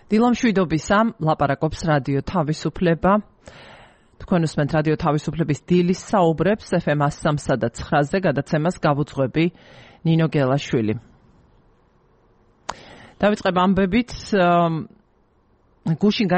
დილამშვიდობისა, ლაპარაკობს რადიო თავისუფლება. თქვენ უსმენთ რადიო თავისუფლების დილის საუბრებს FM 103 და 9-ზე გადაცემას გავუძღვები ნინო გელაშვილი. დავიწყებ ამბებით, გუშინ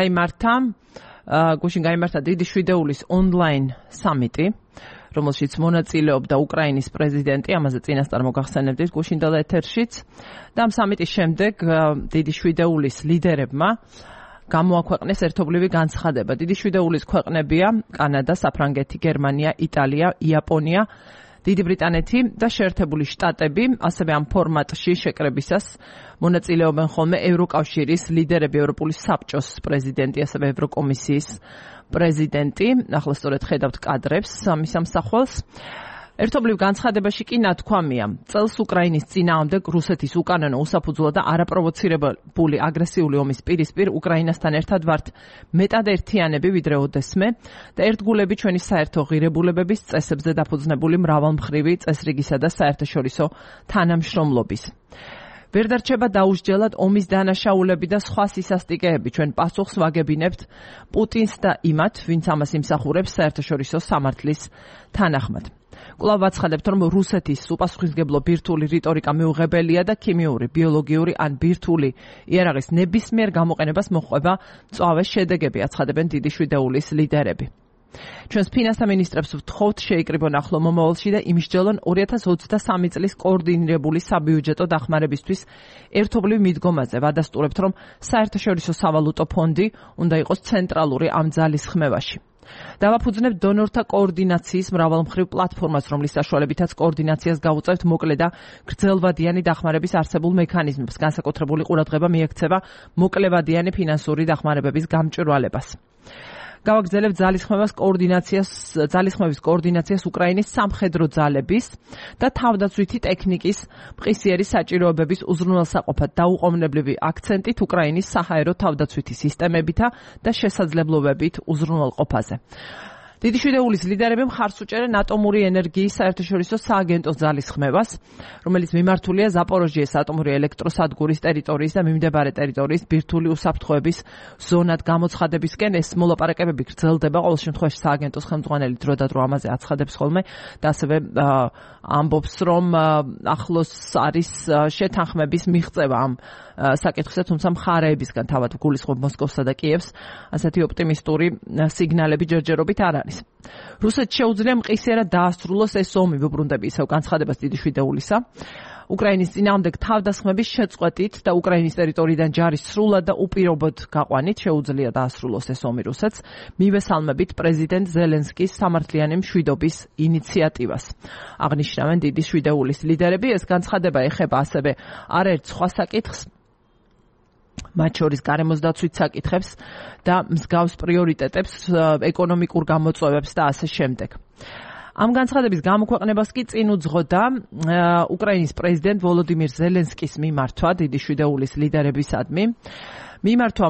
გაიმართა დიდი შვიდეულის ონლაინ სამიტი, რომელშიც მონაწილეობდა უკრაინის პრეზიდენტი, ამაზე წინასწარ მოგახსენებდით გუშინდელ ეთერშიც. და ამ სამიტის შემდეგ დიდი შვიდეულის ლიდერებმა გამოაქვეყნეს ერთობლივი განცხადება. დიდი შვიდეულის ქვეყნებია კანადა, საფრანგეთი, გერმანია, იტალია, იაპონია, დიდი ბრიტანეთი და შეერთებული შტატები. ასევე ამ ფორმატში შეკრებისას მონაწილეობენ ხოლმე ევროკავშირის ლიდერები, ევროპული საბჭოს პრეზიდენტი, ასევე ევროკომისიის პრეზიდენტი. ახლა სწორედ ხედავთ კადრებს ამის ამსახველს. ერთობლივ განცხადებაში კი ნათქვამია, წელს უკრაინის წინააღმდეგ რუსეთის უკანონო, უსაფუძვლო და არაპროვოცირებული აგრესიული ომის პირისპირ უკრაინასთან ერთად ვართ მეტად ერთიანები ვიდრე ოდესმე და ერთგულები ჩვენი საერთო ღირებულებების წესებზე დაფუძნებული მრავალმხრივი წესრიგისა და საერთაშორისო თანამშრომლობის. ვერ დარჩება დაუსჯელად ომის დანაშაულები და სხვა სისასტიკეები. ჩვენ პასუხს ვაგებინებთ პუტინს და იმათ, ვინც ამას იმსახურებს საერთაშორისო სამართლის თანახმად. კვლავ ვაცხადებთ, რომ რუსეთის უპასუხისმგებლო ბირთვული რიტორიკა მიუღებელია და ქიმიური, ბიოლოგიური ან ბირთვული იარაღის ნებისმიერ გამოყენებას მოჰყვება მწვავე შედეგები, აცხადებენ დიდი შვიდეულის ლიდერები. ჩვენს ფინანსთა მინისტრებს ვთხოვთ შეიკრიბონ ახლო მომავალში და იმსჯელონ 2023 წლის კოორდინირებული საბიუჯეტო დახმარებისთვის ერთობლივ მიდგომაზე. ვადასტურებთ, რომ საერთაშორისო სავალუტო ფონდი უნდა იყოს ცენტრალური ამ ძალისხმევაში. დავაფუძნებთ დონორთა კოორდინაციის მრავალმხრივ პლატფორმას, რომლის საშუალებითაც კოორდინაციას გავუწევთ მოკლე და გრძელვადიანი დახმარების არსებულ მექანიზმებს. განსაკუთრებული ყურადღება მიექცევა მოკლევადიანი ფინანსური დახმარებების გამჭვირვალებას. გავაგრძელებთ ძალისხმევის კოორდინაციას უკრაინის სამხედრო ძალების და თავდაცვითი ტექნიკის მყისიერი საჭიროებების უზრუნველსაყოფად დაუყოვნებლივი აქცენტით უკრაინის საჰაერო თავდაცვითი სისტემებითა და შესაძლებლობებით უზრუნველყოფაზე. დიდი შვიდეულის ლიდერები მხარს უჭერენ ატომური ენერგიის საერთაშორისო სააგენტოს ძალისხმევას, რომელიც მიმართულია ზაპოროჟიეს ატომური ელექტროსადგურის ტერიტორიის და მიმდებარე ტერიტორიის ბირთვული უსაფრთხოების ზონად გამოცხადებისკენ. ეს მოლაპარაკებები გრძელდება, ყოველ შემთხვევაში სააგენტოს ხელმძღვანელი დრო და დრო ამაზე აცხადებს ხოლმე და ასევე ამბობს, რომ ახლოს არის შეთანხმების მიღწევა ამ საკითხზე, თუმცა მხარეებისგან თავად გულისხმობ მოსკოვსა და კიევს, ასეთი ოპტიმისტური სიგნალები ჯერჯერობით არ არის. რუსეთს შეუძლია მყისიერად დაასრულოს ეს ომი, ვუბრუნდები ისევ განცხადებას დიდი შვიდეულისა. უკრაინის წინააღმდეგ თავდასხმების შეწყვეტით და უკრაინის ტერიტორიიდან ჯარის სრულად და უპირობოდ გაყვანით შეუძლია დაასრულოს ეს ომი რუსეთს. მივესალმებით პრეზიდენტ ზელენსკის სამართლიანი მშვიდობის ინიციატივას. აღნიშნავენ დიდი შვიდეულის ლიდერები. ეს განცხადება ეხება ასევე არაერთ სხვა საკითხს, მათ შორის გარემოს დაცვით საკითხებს და მსგავს პრიორიტეტებს, ეკონომიკურ გამოწვევებს და ასე შემდეგ. ამ განცხადების გამოქვეყნებას კი წინ უძღოდა უკრაინის პრეზიდენტ ვოლოდიმირ ზელენსკის მიმართვა დიდი შვიდეულის ლიდერებისადმი. მიმართვა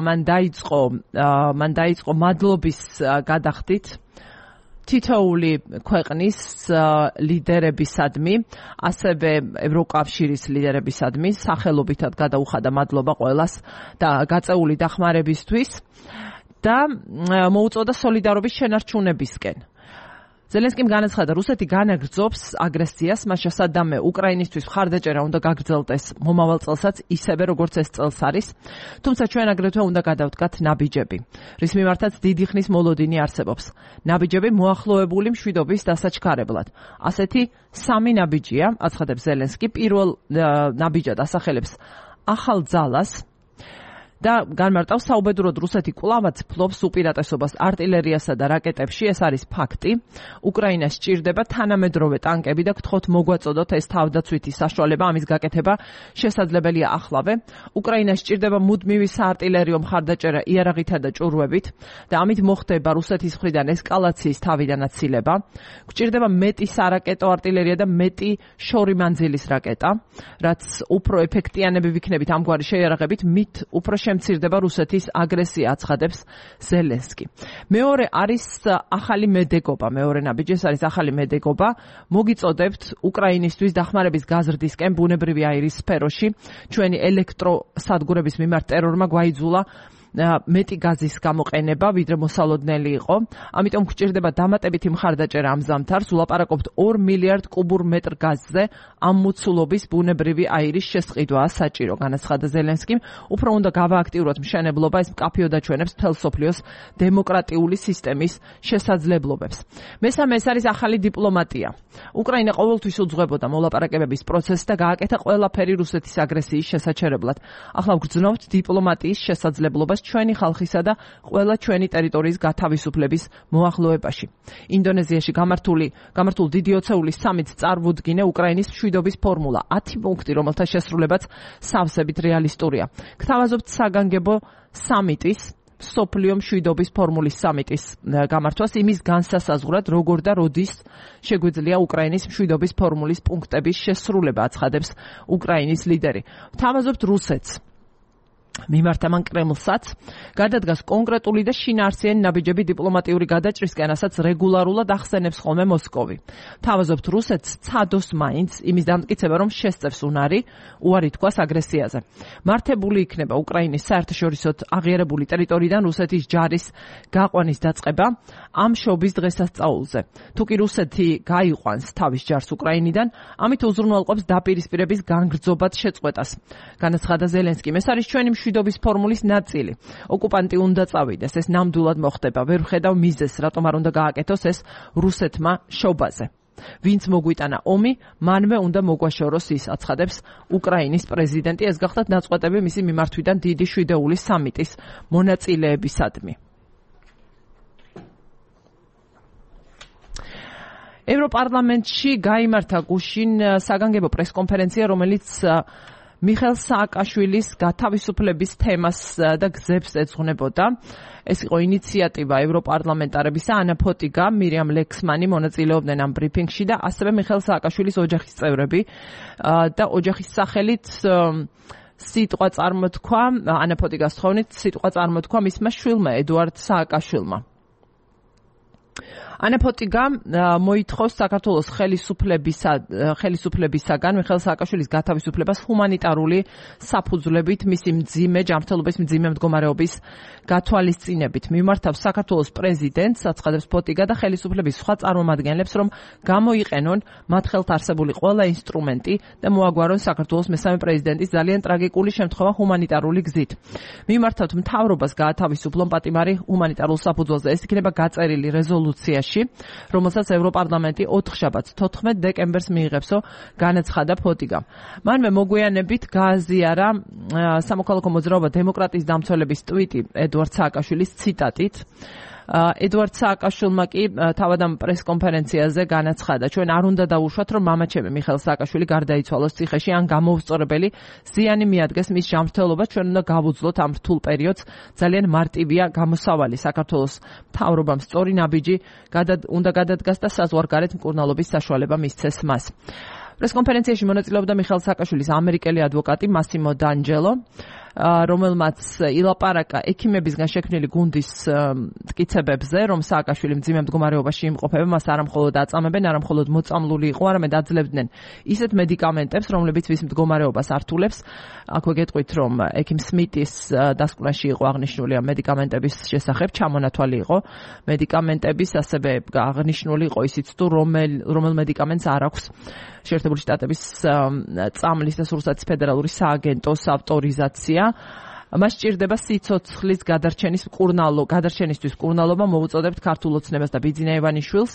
მან დაიწყო მადლობის გადახდით თითოეული ქვეყნის ლიდერებისადმი, ასევე ევროკავშირის ლიდერებისადმი, სახელობითად გადაუხადა მადლობა ყველას და გაწეული დახმარებისთვის და მოუწოდა სოლიდარობის შენარჩუნებისკენ. ზელენსკიმ განაცხადა, რუსეთი განაგრძობს აგრესიას, მას შესაძამე უკრაინისთვის მხარდაჭერა უნდა გაგრძელდეს მომავალ წელსაც, ისევე როგორც ეს წელს არის, თუმცა ჩვენ აგრეთვე უნდა გადავდგათ ნაბიჯები, რის მიმართაც დიდი ხნის მოლოდინი არსებობს. ნაბიჯები მოახლოებული მშვიდობის დასაჩქარებლად. ასეთი სამი ნაბიჯია, აცხადებს ზელენსკი. პირველ ნაბიჯად ასახელებს ახალ ძალას და განმარტავს საუბედუროდ რუსეთი კვლავაც ფლობს უპირატესობას артиლერიასა და რაკეტებში, ეს არის ფაქტი. უკრაინას სჭირდება თანამედროვე ტანკები და გთხოვთ მოგვაწოდოთ ეს თავდაცვითი საშუალება, ამის გაკეთება შესაძლებელია ახლავე. უკრაინას სჭირდება მუდმივი საარტილერიო მხარდაჭერა იარაღითა და ჭურვებით და ამით მოხდება რუსეთის მხრიდან ესკალაციის თავიდანაცილება. გჭირდება მეტი სარაკეტო არტილერია და მეტი შორი მანძილის რაკეტა, რაც უფრო ეფექტიანები ვიქნებით ამგვარი შეიარაღებით, მით უფრო შემცირდება რუსეთის აგრესია, აცხადებს ზელენსკი. მეორე არის ახალი მედეგობა, მეორე ნაბიჯი ეს არის ახალი მედეგობა, მოგიწოდებთ უკრაინისთვის დახმარების გაზრდისკენ ბუნებრივი აირის სფეროში, ჩვენი ელექტროსადგურების მიმართ ტერორმა გვაიძულა მეტი გაზის გამოყენება, ვიდრე მოსალოდნელი იყო. ამიტომ გვჭირდება დამატებითი მხარდაჭერა ამ ზამთარს. ვლაპარაკობთ 2 მილიარდ კუბურ მეტრ გაზზე, ამ მოცულობის ბუნებრივი აირის შესყიდვაა საჭირო, განაცხადა ზელენსკიმ. უფრო უნდა გავააქტიუროთ მშენებლობა, ეს მკაფიოდ აჩვენებს მთელ მსოფლიოს დემოკრატიული სისტემის შესაძლებლობებს. მესამე ეს არის ახალი დიპლომატია. უკრაინა ყოველთვის უძღვებოდა მოლაპარაკებების პროცესს და გააკეთა ყველაფერი რუსეთის აგრესიის შესაჩერებლად. ახლა ვგრძნობთ დიპლომატიის შესაძლებლობას ჩვენი ხალხისა და ყველა ჩვენი ტერიტორიის გათავისუფლების მოახლოებაში. ინდონეზიაში გამართულ დიდი ოცეულის სამიტს წარვუდგინე უკრაინის მშვიდობის ფორმულა, 10 პუნქტი, რომელთა შესრულებაც სავსებით რეალისტურია. გთავაზობთ საგანგებო სამიტის სოფლიო მშვიდობის ფორმულის სამიტის გამართვას იმის განსასაზღვრად, როგორ და როდის შეგვიძლია უკრაინის მშვიდობის ფორმულის პუნქტების შესრულება, აცხადებს უკრაინის ლიდერი. ვთავაზობთ რუსეთს. მიმართა მან კრემლსაც გადადგას კონკრეტული და შინაარსიანი ნაბიჯები დიპლომატიური გადაჭრისკენ, რასაც რეგულარულად ახსენებს ხოლმე მოსკოვი. თავაზობთ რუსეთს ცადოს მაინც იმის დამტკიცება, რომ შესწევს უარი თქვას აგრესიაზე. მართებული იქნება უკრაინის საერთაშორისო აღიარებული ტერიტორიიდან რუსეთის ჯარის გაყვანის დაწყება ამ შობის დღესასწაულზე. თუკი რუსეთი გაიყვანს თავის ჯარს უკრაინიდან, ამით უზრუნველყოფს დაპირისპირების განგრძობად შეწყვეტას, განაცხადა ზელენსკიმ. ეს არის ჩვენი მშვიდობის ფორმულის ნაწილი. ოკუპანტი უნდა წავიდეს, ეს ნამდვილად მოხდება. ვერ ვხედავ მიზეზს, რატომ არ უნდა გააკეთოს ეს რუსეთმა შობაზე. ვინც მოგვიტანა ომი, მანვე უნდა მოგვაშოროს ის, აცხადებს უკრაინის პრეზიდენტი. ეს გახდათ ნაწყვეტები მისი მიმართვიდან დიდი შვიდეულის სამიტის მონაწილეებისადმი. ევროპარლამენტში გაიმართა გუშინ საგანგებო პრესკონფერენცია, რომელიც მიხეილ სააკაშვილის გათავისუფლების თემას და გზებს ეძღვნებოდა. ეს იყო ინიციატივა ევროპარლამენტარებისა, ანა ფოტიგა, მირიამ ლექსმანი მონაწილეობდნენ ამ ბრიფინგში და ასევე მიხეილ სააკაშვილის ოჯახის წევრები და ოჯახის სახელით სიტყვა წარმოთქვა, ანა ფოტიგას თხოვნით, სიტყვა წარმოთქვა მისმა შვილმა ედუარდ სააკაშვილმა. ანა ფოტიგა მოითხოვს საქართველოს ხელისუფლებისაგან მიხეილ სააკაშვილის გათავისუფლებას ჰუმანიტარული საფუძვლებით, მისი მძიმე ჯანმრთელობის მძიმე მდგომარეობის გათვალისწინებით. მიმართავს საქართველოს პრეზიდენტს, აცხადებს ფოტიგა და ხელისუფლების სხვა წარმომადგენლებს, რომ გამოიყენონ მათ ხელთ არსებული ყველა ინსტრუმენტი და მოაგვარონ საქართველოს მესამე პრეზიდენტის ძალიან ტრაგიკული შემთხვევა ჰუმანიტარული გზით. მიმართავთ მთავრობას გაათავისუფლონ პატიმარი ჰუმანიტარულ საფუძველზე. ეს იქნება გაწერილი რეზოლუციაში, რომელსაც ევროპარლამენტი 4 შაბათს 14 დეკემბერს მიიღებსო, განაცხადა ფოტიგამ. მანვე მოგვიანებით გააზიარა სამოქალაქო მოძრაობა დემოკრატიის დამცველების ტვიტი ედუარდ სააკაშვილის ციტატით. ედუარდ სააკაშვილმა კი თავად ამ პრესკონფერენციაზე განაცხადა, ჩვენ არ უნდა დავუშვათ, რომ მამაჩემი მიხეილ სააკაშვილი გარდაიცვალოს ციხეში, ან გამოუსწორებელი ზიანი მიადგეს მის ჯანმრთელობას, ჩვენ უნდა გავუძლოთ ამ რთულ პერიოდს. ძალიან მარტივია გამოსავალი. საქართველოს მთავრობამ სწორი ნაბიჯი უნდა გადადგას და საზღვარგარეთ მკურნალობის საშუალება მისცეს მას. პრესკონფერენციაში მონაწილეობდა მიხეილ სააკაშვილის ამერიკელი ადვოკატი მასიმო დანჯელო, რომელმაც ილაპარაკა ექიმებისგან შექმნილი გუნდის მტკიცებებზე, რომ სააკაშვილი მძიმე მდგომარეობაში იმყოფება, მას არამხოლოდ აწამებენ, არამხოლოდ მოწამლული იყო, არამედ აძლევდნენ ისეთ მედიკამენტებს, რომლებიც ვის მდგომარეობას ართულებს. აქვე გეტყვით, რომ ექიმ სმიტის დასკვნაში იყო აღნიშნული ამ მედიკამენტების შესახებ, ჩამონათვალი იყო მედიკამენტების, ასევე აღნიშნული იყო ისიც თუ რომელ მედიკამენტს არ აქვს შეერთებული შტატების წამლის და სურსათის ფედერალური სააგენტოს ავტორიზაცია. მას სჭირდება სიცოცხლის გადარჩენისთვის მკურნალობა. მოვუწოდებთ ქართულ ოცნებას და ბიძინა ივანიშვილს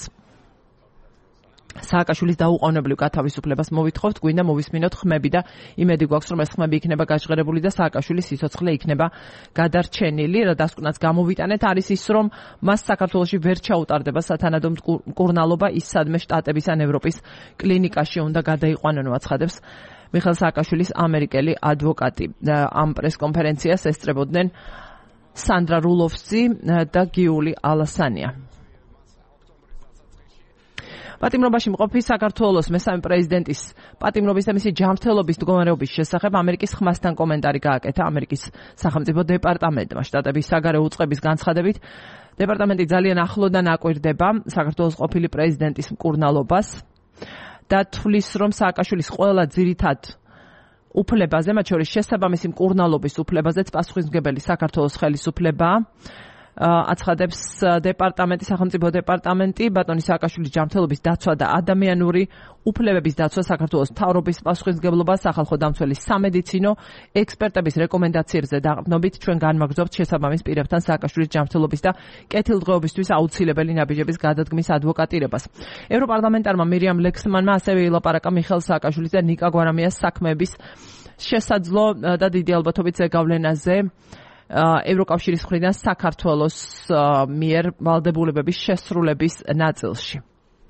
სააკაშვილის დაუყოვნებლივ გათავისუფლებას მოვითხოვთ, გვინდა მოვისმინოთ ხმები და იმედი გვაქვს, რომ ეს ხმები იქნება გაჟღერებული და სააკაშვილის სიცოცხლე იქნება გადარჩენილი. რა დასკვნაც გამოვიტანეთ არის ის, რომ მას საქართველოში ვერ ჩაუტარდება სათანადო მკურნალობა, ის სადმე შტატების ან ევროპის კლინიკაში უნდა გადაიყვანონ, აცხადებს მიხეილ სააკაშვილის ამერიკელი ადვოკატი. ამ პრესკონფერენციას ესწრებოდნენ სანდრა რულოვსი და გიული ალასანია. პატიმრობაში მყოფი საქართველოს მესამე პრეზიდენტის პატიმრობის და მისი ჯანმრთელობის მდგომარეობის შესახებ ამერიკის ხმასთან კომენტარი გააკეთა ამერიკის სახელმწიფო დეპარტამენტმა. შტატების საგარეო უწყების განცხადებით, დეპარტამენტი ძალიან ახლოდან აკვირდება საქართველოს ყოფილი პრეზიდენტის მკურნალობას და თვლის, რომ სააკაშვილის ყველა ძირითად უფლებაზე, მათ შორის შესაბამისი მკურნალობის უფლებაზეც პასუხისმგებელი საქართველოს ხელისუფლებაა. აცხადებს დეპარტამენტი, სახელმწიფო დეპარტამენტი, ბატონი სააკაშვილის ჯანმრთელობის დაცვა და ადამიანური უფლებების დაცვა საქართველოს მთავრობის პასუხისმგებლობას, სახალხო დამცველის სამედიცინო ექსპერტების რეკომენდაციებზე დაყრდნობით ჩვენ განმაგრძობთ შესაბამის პირებთან სააკაშვილის ჯანმრთელობის და კეთილდღეობისთვის აუცილებელი ნაბიჯების გადადგმის ადვოკატირებას. ევროპარლამენტარმა მირიამ ლექსმანმა ასევე ილაპარაკა მიხეილ სააკაშვილის და ნიკა გვარამიას საქმეების შესაძლო და დიდი ალბათობით ზეგავლენაზე ევროკავშირის მხრიდან საქართველოს მიერ ვალდებულებების შესრულების ნაწილში.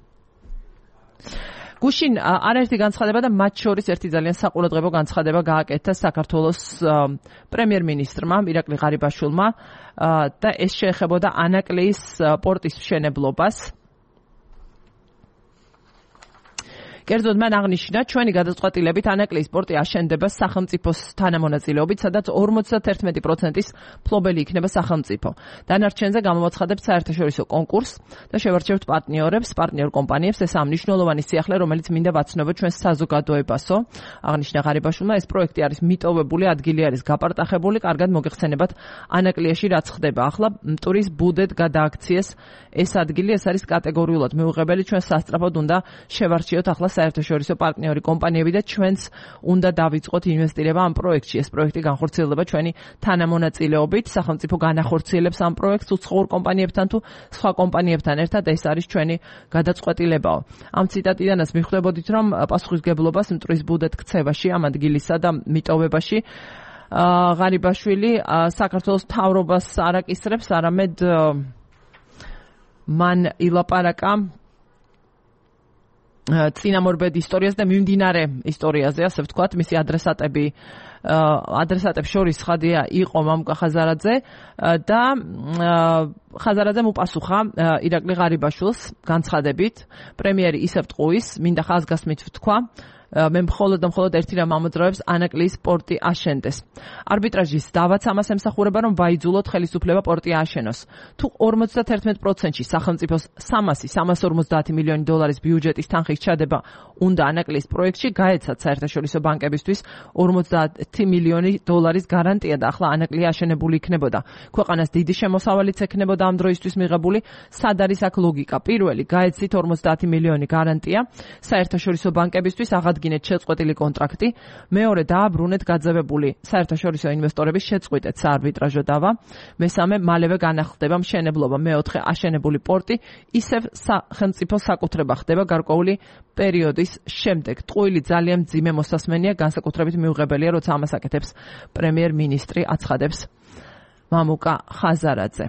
გუშინ არაერთი განცხადება და მათ შორის ერთი ძალიან საყურადღებო განცხადება გააკეთა საქართველოს პრემიერ-მინისტრმა ირაკლი ღარიბაშვილმა და ეს შეეხებოდა ანაკლიის პორტის მშენებლობას. კერძოდ მან აღნიშნა, ჩვენი გადაწყვეტილებით ანაკლიის პორტი აშენდება სახელმწიფოს თანამონაწილეობით, სადაც 51%-ის მფლობელი იქნება სახელმწიფო. დანარჩენზე გამოვაცხადებთ საერთაშორისო კონკურსს და შევარჩევთ პარტნიორ კომპანიებს. ეს მნიშვნელოვანი სიახლე, რომელიც მინდა ვაცნობოთ ჩვენ საზოგადოებასო. აღნიშნა ღარიბაშვილმა, ეს პროექტი არის მიტოვებული, ადგილი არის გაპარტახებული, კარგად მოგეხსენებათ ანაკლიაში რაც ხდება. ახლა მტვრის ბუდეთ გადააქციეს ეს ადგილი, ეს არის კატეგორიულად მიუღებელი, ჩვენ სასწრაფოდ უნდა შევარჩიოთ ახლა საერთაშორისო პარტნიორი კომპანიები და ჩვენც უნდა დავიწყოთ ინვესტირება ამ პროექტში. ეს პროექტი განხორციელდება ჩვენი თანამონაწილეობით, სახელმწიფო განახორციელებს ამ პროექტს უცხოურ კომპანიებთან თუ სხვა კომპანიებთან ერთად, ეს არის ჩვენი გადაწყვეტილებაო. ამ ციტატიდანაც მიხვდებოდით, რომ პასუხისმგებლობას მტვრის ბუდეთ ქცევაში, ამ ადგილისა და მიტოვებაში ღარიბაშვილი საქართველოს მთავრობას არ აკისრებს, არამედ მან ილაპარაკა წინამორბედ ისტორიას და მიმდინარე ისტორიაზე, ასე ვთქვათ, მისი ადრესატებს შორის ხადია იყო მამუკა ხაზარაძე და ხაზარაძემ უპასუხა ირაკლი ღარიბაშვილს განცხადებით, პრემიერი ისევ ტყუის, მინდა ხაზგასმით ვთქვა, მე მხოლოდ და მხოლოდ ერთი რამ ამოძრავებს ანაკლიის პორტი აშენდეს. არბიტრაჟის დავაც ამას ემსახურება, რომ ვაიძულოთ ხელისუფლება პორტი აშენოს. თუ 51%-ში სახელმწიფოს 350 მილიონი დოლარის ბიუჯეტის თანხის ჩადება უნდა ანაკლიის პროექტში, გაეცათ საერთაშორისო ბანკებისთვის 50 მილიონი დოლარის გარანტია და ახლა ანაკლია აშენებული იქნებოდა. ქვეყანას დიდი შემოსავალიც ექნებოდა ამ დროისთვის მიღებული. სად არის აქ ლოგიკა? პირველი, გაეცით 50 მილიონი გარანტია საერთაშორისო ბანკებისთვის, აღადგინეთ შეწყვეტილი კონტრაქტი. მეორე, დააბრუნეთ გაძევებული საერთაშორისო ინვესტორების შეწყვეტეთ საარბიტრაჟო დავა. მესამე, მალევე განახლდება მშენებლობა. მეოთხე, აშენებული პორტი ისევ სახელმწიფო საკუთრება ხდება გარკვეული პერიოდის შემდეგ. ტყუილი ძალიან მძიმე მოსასმენია, განსაკუთრებით მიუღებელია, როცა ამას აკეთებს პრემიერ-მინისტრი, აცხადებს მამუკა ხაზარაძე.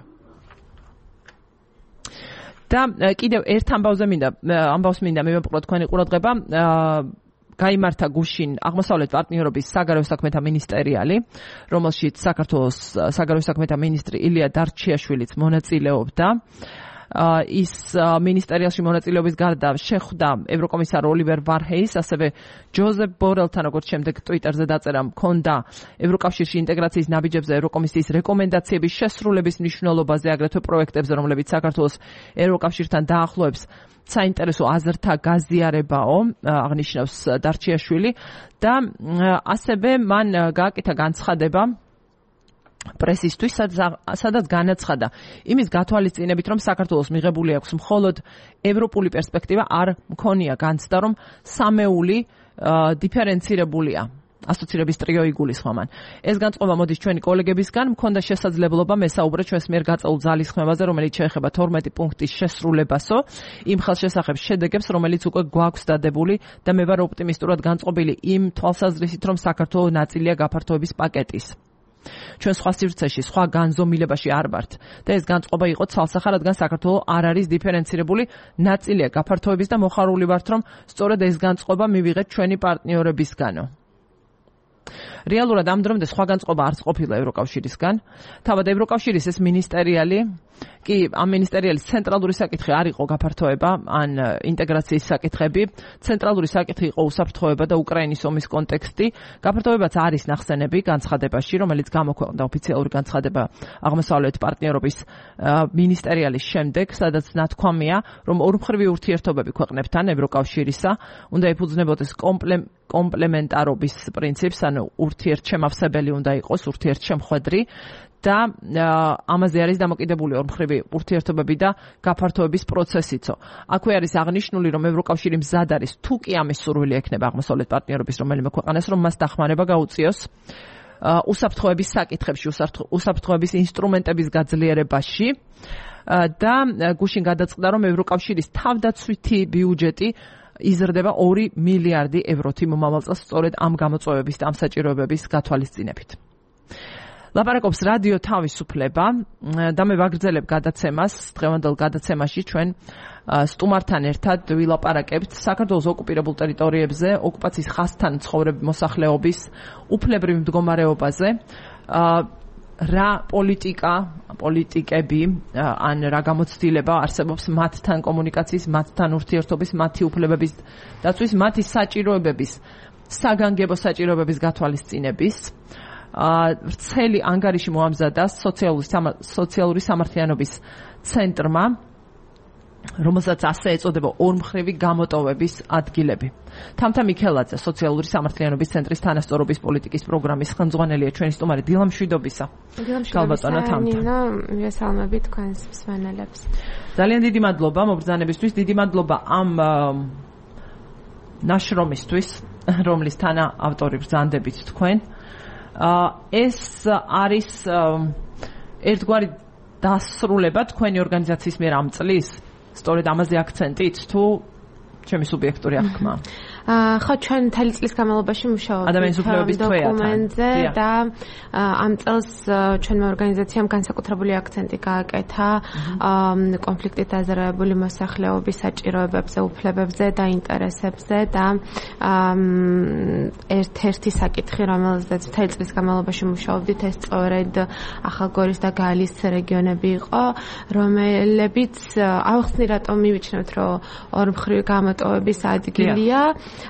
და კიდევ ერთ ამბავს მინდა მივეპყროთ თქვენი ყურადღება. გაიმართა გუშინ აღმოსავლეთ პარტნიორობის საგარეო საქმეთა მინისტერიალი, რომელშიც საქართველოს საგარეო საქმეთა მინისტრი ილია დარჩიაშვილიც მონაწილეობდა. ის მინისტერიალში მონაწილეობის გარდა შეხვდა ევროკომისარ ოლივერ ვარჰეის, ასევე ჯოზეფ ბორელთან, როგორც შემდეგ ტვიტერზე დაწერა, მქონდა ევროკავშირში ინტეგრაციის ნაბიჯებზე ევროკომისიის რეკომენდაციების შესრულების მნიშვნელობაზე, აგრეთვე პროექტებზე, რომლებიც საქართველოს ევროკავშირთან დაახლოებს საინტერესო აზრთა გაზიარებაო, აღნიშნავს დარჩიაშვილი და ასევე მან გააკეთა განცხადება პრესისთვის, სადაც განაცხადა იმის გათვალისწინებით, რომ საქართველოს მიღებული აქვს მხოლოდ ევროპული პერსპექტივა, არ მქონია განცდა, რომ სამეული დიფერენცირებულია. ასოცირების ტრიო იგულისხმა მან. ეს განწყობა მოდის ჩვენი კოლეგებისგან, მქონდა შესაძლებლობა მესაუბრე ჩვენს მიერ გაწეულ ძალისხმევაზე, რომელიც შეეხება 12 პუნქტის შესრულებასო, იმ ხელშესახებ შედეგებს, რომელიც უკვე გვაქვს დადებული და მე ვარ ოპტიმისტურად განწყობილი იმ თვალსაზრისით, რომ საქართველოს ნაწილია გაფართოების პაკეტის. ჩვენ სხვა სივრცეში, სხვა განზომილებაში არ ვართ და ეს განწყობა იყო ცალსახა, რადგან საქართველოს არ არის დიფერენცირებული, ნაწილია გაფართოების და მოხარული ვართ, რომ სწორედ ეს განწყობა მივიღეთ ჩვენი პარტნიორებისგანო. რეალურად ამ დრომდე სხვა განწყობა არც ყოფილა ევროკავშირისგან. თავად ევროკავშირის ეს მინისტერიალი კი ამ მინისტერიალის ცენტრალური საკითხი არ იყო გაფართოება ან ინტეგრაციის საკითხები. ცენტრალური საკითხი იყო უსაფრთხოება და უკრაინის ომის კონტექსტი. გაფართოებაც არის ნახსენები განცხადებაში, რომელიც გამოქვეყნდა ოფიციალური განცხადება აღმოსავლეთ პარტნიორობის მინისტერიალის შემდეგ, სადაც ნათქვამია, რომ ორმხრივი ურთიერთობები ქვეყნებთან ევროკავშირისა უნდა ეფუძნებოდეს კომპლემენტარობის პრინციპს, ანუ ურთიერთშემავსებელი უნდა იყოს, ურთიერთშემხვედრი და ამაზე არის დამოკიდებული ორმხრივი ურთიერთობები და გაფართოების პროცესიცო. აქვე არის აღნიშნული, რომ ევროკავშირი მზად არის, თუ კი ამის სურვილი ექნება აღმოსავლეთ პარტნიორობის რომელიმე ქვეყანას, რომ მას დახმარება გაუწიოს უსაფრთხოების საკითხებში, უსაფრთხოების ინსტრუმენტების გაძლიერებაში და გუშინ გადაწყდა, რომ ევროკავშირის თავდაცვითი ბიუჯეტი იზრდება 2 მილიარდი ევროთი მომავალ წელს სწორედ ამ გამოწვევების და ამ საჭიროებების გათვალისწინებით. ლაპარაკობს რადიო თავისუფლება და მე ვაგრძელებ გადაცემას, დღევანდელ გადაცემაში ჩვენ სტუმართან ერთად ვილაპარაკებთ საქართველოს ოკუპირებულ ტერიტორიებზე ოკუპაციის ხაზთან ცხოვრების მოსახლეობის უფლებრივ მდგომარეობაზე. რა პოლიტიკები ან რა გამოცდილება არსებობს მათთან კომუნიკაციის, მათთან ურთიერთობის, მათი უფლებების დაცვის, მათი საჭიროებების, საგანგებო საჭიროებების გათვალისწინების. ვრცელი ანგარიში მოამზადა სოციალური სამართლიანობის ცენტრმა, რომელსაც ასე ეწოდება ორმხრივი გამოტოვების ადგილები. თამთა მიქელაძე, სოციალური სამართლიანობის ცენტრის თანასწორობის პოლიტიკის პროგრამის ხელმძღვანელია, ჩვენი სტუმარი. დილამშვიდობისა. გალბატონო თამთა. მოგესალმებით თქვენს მსმენელებს. ძალიან დიდი მადლობა მობრძანებისთვის, დიდი მადლობა ამ ნაშრომისთვის, რომლის თანაავტორი ბრძანდებით თქვენ. ეს არის ერთგვარი დასრულება თქვენი ორგანიზაციის მიერ ამ წლის, სწორედ ამაზე აქცენტით თუ ჩემი სუბიექტური აღქმა? ხო, ჩვენ მთელი წლის განმავლობაში მუშაობთ ადამიანის უფლებების დოკუმენტზე და ამ წელს ჩვენმა ორგანიზაციამ განსაკუთრებული აქცენტი გააკეთა კონფლიქტით დაზარალებული მოსახლეობის საჭიროებებზე, უფლებებზე და ინტერესებზე და ერთ-ერთი საკითხი, რომელზეც მთელი წლის განმავლობაში მუშაობდით, ეს სწორედ ახალგორის და გალის რეგიონები იყო, რომლებიც ავხსნი რატომ მივიჩნევთ, რომ ორმხრივი გამოტოვების ადგილია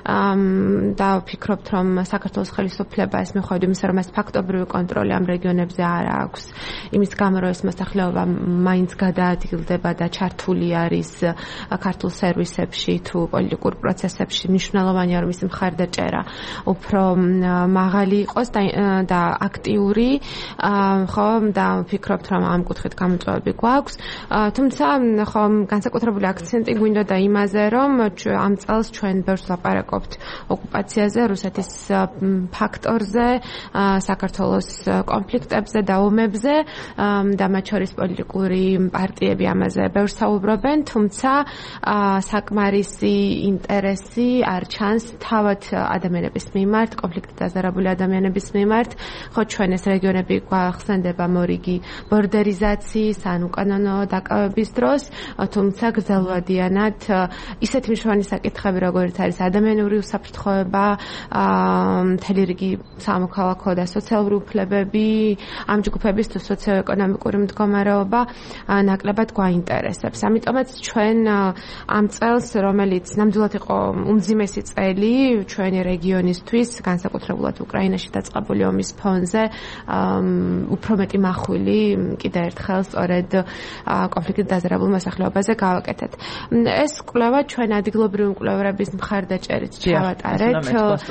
და ვფიქრობთ, რომ საქართველოს ხელისუფლება ეს მიუხედავად იმისა, რომ ეს ფაქტობრივი კონტროლი ამ რეგიონებზე არ აქვს, იმის გამო, რომ ეს მოსახლეობა მაინც გადაადგილდება და ჩართული არის ქართულ სერვისებში თუ პოლიტიკურ პროცესებში, მნიშვნელოვანია, რომ ის მხარდაჭერა უფრო მაღალი იყოს და აქტიური, ხო, და ვფიქრობთ, რომ ამ კუთხით გამოწვევები გვაქვს. თუმცა, ხო, განსაკუთრებული აქცენტი გვინდოდა იმაზე, რომ ამ წელს ჩვენ ბევრს ლაპარაკობთ ოკუპაციაზე, რუსეთის ფაქტორზე, საქართველოს კონფლიქტებზე და ომებზე და მათ შორის პოლიტიკური პარტიები ამაზე ბევრს საუბრობენ, თუმცა საკმარისი ინტერესი არ ჩანს თავად ადამიანების მიმართ, კონფლიქტით დაზარალებული ადამიანების მიმართ. ხო, ჩვენ ეს რეგიონები გვახსენდება მორიგი ბორდერიზაციის ან უკანონო დაკავების დროს, თუმცა გრძელვადიანად ისეთი მნიშვნელოვანი საკითხები, როგორც არის ადამიანური უსაფრთხოება, მთელი რიგი სამოქალაქო და სოციალური უფლებები, ამ ჯგუფების თუ სოციო-ეკონომიკური მდგომარეობა ნაკლებად გვაინტერესებს. ამიტომაც ჩვენ ამ წელს, რომელიც ნამდვილად იყო უმძიმესი წელი ჩვენი რეგიონისთვის, განსაკუთრებულად უკრაინაში დაწყებული ომის ფონზე, უფრო მეტი მახვილი კიდევ ერთხელ სწორედ კონფლიქტით დაზარალებულ მოსახლეობაზე გავაკეთეთ. ეს კვლევა ჩვენ ადგილობრივი მკვლევარების მხარდაჭერით ჩავატარეთ.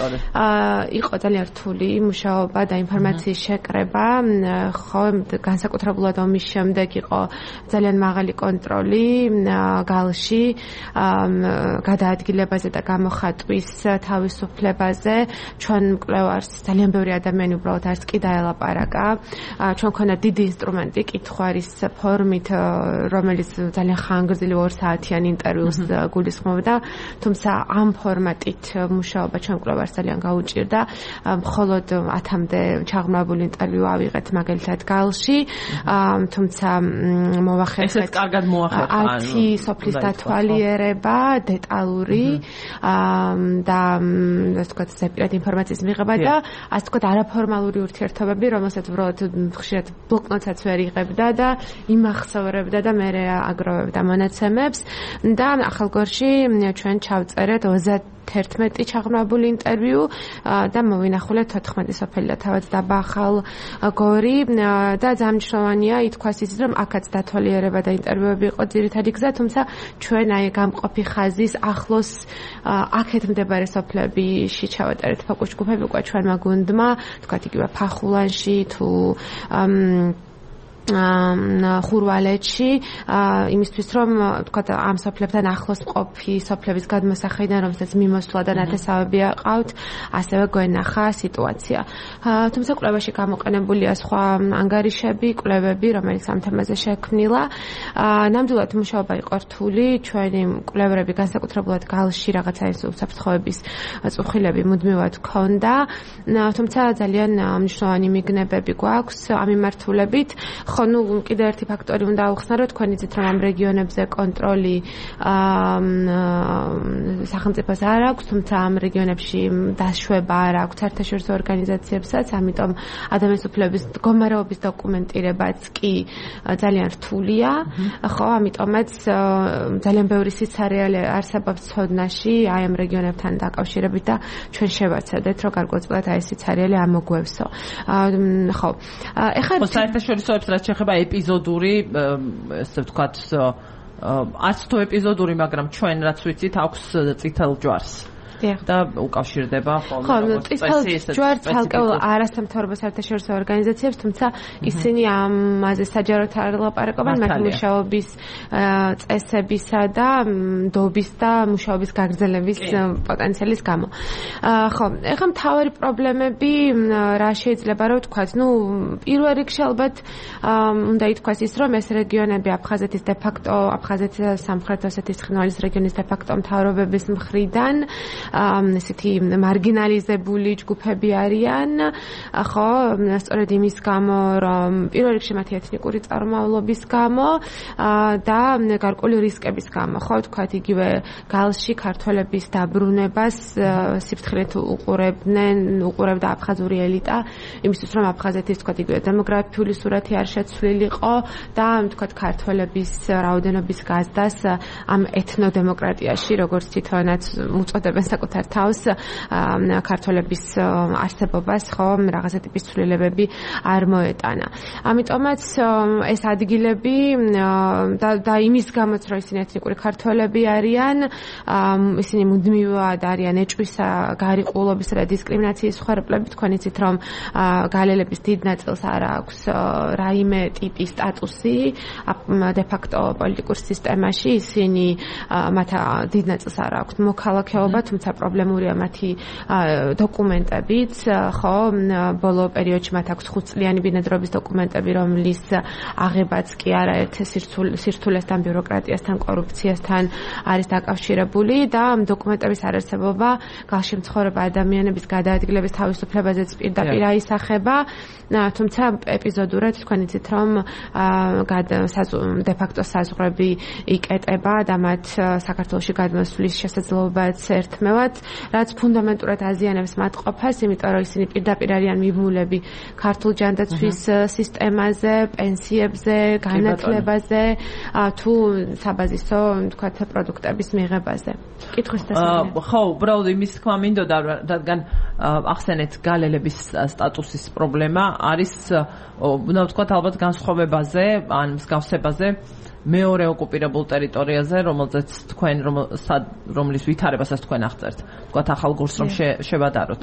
იყო ძალიან რთული მუშაობა და ინფორმაციის შეკრება, ხო, განსაკუთრებულად ომის შემდეგ იყო ძალიან მაღალი კონტროლი გალში, გადაადგილებაზე და გამოხატვის თავისუფლებაზე. ჩვენ მკვლევარს ძალიან ბევრი ადამიანი უბრალოდ არც კი დაელაპარაკა. ჩვენ ქონა დიდი ინსტრუმენტი კითხვარის ფორმით, რომელიც ძალიან ხანგრძლივ 2 საათიან ინტერვიუს გულისხმობდა, თუმცა ამ ფორმატ ფორმატით მუშაობა ჩვენ კვლევარს ძალიან გაუჭირდა. მხოლოდ 10-მდე ჩაღრმავებული ინტერვიუ ავიღეთ მაგალითად გალში, თუმცა მოვახერხეთ ესეც კარგად მოახერხა 10 სოფლის დათვალიერება, დეტალური და ასე ვთქვათ, ზეპირად ინფორმაციის მიღება და ასე ვთქვათ, არაფორმალური ურთიერთობები, რომელსაც უბრალოდ ხშირად ბლოკნოტსაც ვერ იღებდა და იმახსოვრებდა და მე აგროვებდა მონაცემებს და ახალგორში ჩვენ ჩავწერეთ 31 ჩაღრმავებული ინტერვიუ და მოვინახულეთ 14 სოფელი და თავად დაბა ახალგორი და ძალიან ითქვას ის რომ აქაც დათვალიერება და ინტერვიუები იყო ძირითადი გზა, თუმცა ჩვენ აი გამყოფი ხაზის ახლოს აქეთ მდებარე სოფლებიში ჩავატარეთ ფოკუს ჯგუფები უკვე ჩვენმა გუნდმა, თქვათ იგივე ფახულანში თუ ხურვალეთში იმისთვის რომ თქვა ამ სოფლებთან ახლოს მყოფი სოფლების გადმოსახედიდან რომელსაც მიმოსვლა და ნათესავები აყავთ, ასევე გვენახა სიტუაცია. თუმცა კვლევაში გამოყენებულია სხვა ანგარიშები, კვლევები, რომელიც ამ თემაზე შექმნილა. ნამდვილად მუშაობა იყო რთული, ჩვენი კვლევები განსაკუთრებულად გალში რაღაცა ის უსაფრთხოების წუხილები მუდმივად ჰქონდა, თუმცა ძალიან მნიშვნელოვანი მიგნებები გვაქვს ამ მიმართულებით. ნუ კიდევ ერთი ფაქტორი უნდა ავხსნარო, თქვენი ძით რომ ამ რეგიონებზე კონტროლი სახელმწიფოს არ აქვს, თუმცა ამ რეგიონებში დაშვება არ აქვს საერთაშორისო ორგანიზაციებსაც, ამიტომ ადამიანის უფლებების მდგომარეობის დოკუმენტირებაც კი ძალიან რთულია, ხო, ამიტომაც ძალიან ბევრი სიცარიელე არსებობს ცოდნაში აი ამ რეგიონებთან დაკავშირებით და ჩვენ შევაცადეთ, რომ გარკვეულწილად აი სიცარიელე ამოგვევსო. ხო. ეხლა საერთაშორისოებს რაც შეეხება ეპიზოდური, ესე ვთქვათ, არც თუ ეპიზოდური, მაგრამ ჩვენ რაც ვიცით, აქვს წითელ ჯვარს. და უკავშირდება ხოლმე წითელ ჯვარს ცალკეულ არასამთავრობო საერთაშორისო ორგანიზაციებს, თუმცა ისინი ამაზე საჯაროდ არ ლაპარაკობენ მათი მუშაობის წესებისა და დობის და მუშაობის გაგრძელების პოტენციალის გამო. ხო, ეხლა მთავარი პრობლემები რა შეიძლება რომ ვთქვათ, ნუ პირველ რიგში ალბათ უნდა ითქვას ის, რომ ეს რეგიონები აფხაზეთის დე-ფაქტო, აფხაზეთის სამხრეთ ოსეთის ცხინვალის რეგიონის დე-ფაქტო მთავრობების მხრიდან ესეთი მარგინალიზებული ჯგუფები არიან, ხო, სწორედ იმის გამო, რომ პირველ რიგში მათი ეთნიკური წარმომავლობის გამო და გარკვეული რისკების გამო, ხო, თქვათ იგივე გალში ქართველების დაბრუნებას სიფრთხილედ უყურებდა აფხაზური ელიტა, იმისთვის რომ აფხაზეთის თქვათ იგივე დემოგრაფიული სურათი არ შეცვლილიყო და თქვათ ქართველების რაოდენობის გაზდას ამ ეთნოდემოკრატიაში, როგორც თვითონაც უწოდებენ საკუთარ თავს, ქართველების არსებობას, ხო, რაღაცა ტიპის ცვლილებები არ მოეტანა. ამიტომაც ეს ადგილები და იმის გამოც, რომ ისინი ეთნიკური ქართველები არიან, ისინი მუდმივად არიან ეჭვისა, გარიყულობისა და დისკრიმინაციის ხარბლები, თქვენ იცით, რომ გალელების დიდ ნაწილს არ აქვს რაიმე ტიპის სტატუსი დე-ფაქტო პოლიტიკურ სისტემაში, ისინი მათ დიდ ნაწილს არ აქვს მოქალაქეობა, თუმცა პრობლემურია მათი დოკუმენტებიც, ხო, ბოლო პერიოდში მათ აქვს 5 წლიანი ბინადრობის დოკუმენტები, რომლის აღებაც კი არაერთ სირთულესთან, ბიუროკრატიასთან, კორუფციასთან არის დაკავშირებული და დოკუმენტების არარსებობა გალში მცხოვრები ადამიანების გადაადგილების თავისუფლებაზეც პირდაპირ აისახება, თუმცა ეპიზოდურად თქვენ იცით, რომ დე-ფაქტო საზღვრები იკეტება და მათ საქართველოში გადმოსვლის შესაძლებლობაც ერთმევად, რაც ფუნდამენტურად აზიანებს მათ ყოფას, იმიტომ რომ ისინი პირდაპირ არიან მიბმულები ქართულ ჯანდაცვის სისტემაზე, პენსიებზე, განათლებაზე, თუ საბაზისო, თქვათ, პროდუქტების მიღებაზე. კითხვის დასაწყისად. ხო, უბრალოდ იმის თქმა მინდოდა, რადგან ახსენეთ გალელების სტატუსის პრობლემა არის, უნდა ვთქვათ, ალბათ განსხვავებაზე, ან მსგავსებაზე მეორე ოკუპირებულ ტერიტორიაზე, რომელზეც თქვენ რომლის ვითარებასაც თქვენ აღწერთ. თქვათ ახალგორს რომ შევადაროთ.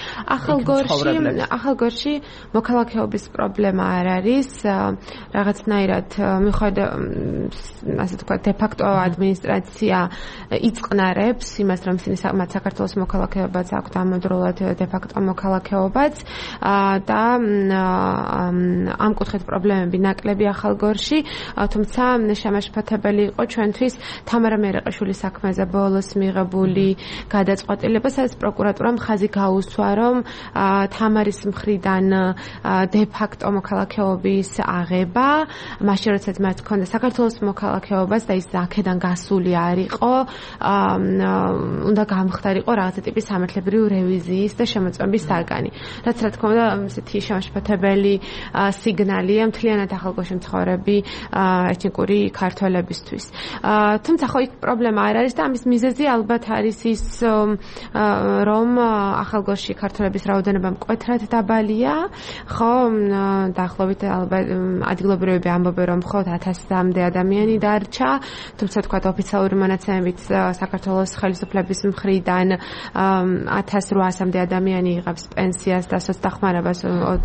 ახალგორში მოქალაქეობის პრობლემა არ არის, რაღაცნაირად მიუხედავად ასე ვთქვათ, დე-ფაქტო ადმინისტრაცია იწყნარებს იმას, რომ ისინი მათ საქართველოს მოქალაქეობაც აქვთ, ამავდროულად დე-ფაქტო მოქალაქეობაც და ამ კუთხით პრობლემები ნაკლები ახალგორში, თუმცა შემაშფოთებელი იყო ჩვენთვის თამარა მერეყაშვილის საქმეზე ბოლოს მიღებული გადაწყვეტილება გადაწყვეტილება, სადაც პროკურატურამ ხაზი გაუსვა, რომ თამარის მხრიდან დე ფაქტო მოქალაქეობის აღება, მაშინ როდესაც მათ ჰქონდა საქართველოს მოქალაქეობას და ის აქედან გასული არ იყო, უნდა გამხდარიყო რაღაცა ტიპის სამართლებრივი რევიზიის და შემოწმების საგანი. რაც რა თქმა უნდა, ესეთი შემაშფოთებელი სიგნალია მთლიანად ახალგორში მცხოვრები ეთნიკური ქართველებისთვის. თუმცა ხო იქ პრობლემა არ არის და ამის მიზეზი ალბათ არის ის, რომ ახალგორში ქართველების რაოდენობა მკვეთრად დაბალია, ხო, დაახლოებით ალბათ ადგილობრივები ამბობენ, რომ მხოლოდ 1000-მდე ადამიანი დარჩა, თუმცა თქვა ოფიციალური მონაცემებით საქართველოს ხელისუფლების მხრიდან 1800-მდე ადამიანი იღებს პენსიას და სოცდახმარებას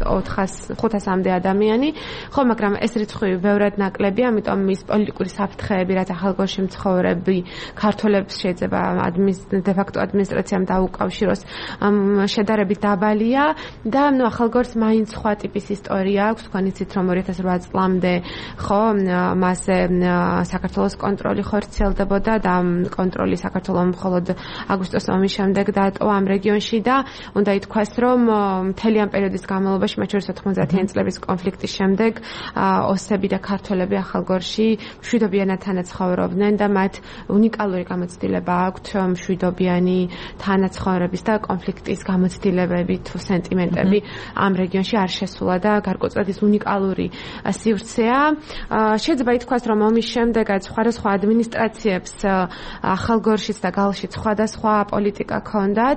500-მდე ადამიანი, ხო, მაგრამ ეს რიცხვი ბევრად ნაკლებია, ამიტომ ის პოლიტიკური საფრთხეები, რაც ახალგორში მცხოვრები ქართველებს შეიძლება დე ფაქტო ადმინისტრაციამ დაუკავშიროს, შედარებით დაბალია და ახალგორს მაინც სხვა ტიპის ისტორია აქვს, თქვენ იცით რომ 2008 წლამდე ხო მასზე საქართველოს კონტროლი ხორციელდებოდა და კონტროლი საქართველოს მხოლოდ აგვისტოს ომის შემდეგ დაატოვა ამ რეგიონში და უნდა ითქვას რომ მთელი ამ პერიოდის განმავლობაში, მათ შორის 90-იანი წლების კონფლიქტის შემდეგ ოსები და ქართველები ახალგორში მშვიდობიანად თანაცხოვრობდნენ და მათ უნიკალური გამოცდილება აქვთ მშვიდობიანი თანაცხოვრების და კონფლიქტის გამოცდილებები თუ სენტიმენტები ამ რეგიონში არ შესულა და გარკვეულად ის უნიკალური სივრცეა. შეიძლება ითქვას, რომ ომის შემდეგაც სხვადასხვა ადმინისტრაციებს ახალგორშიც და გალშიც სხვადასხვა პოლიტიკა ჰქონდათ.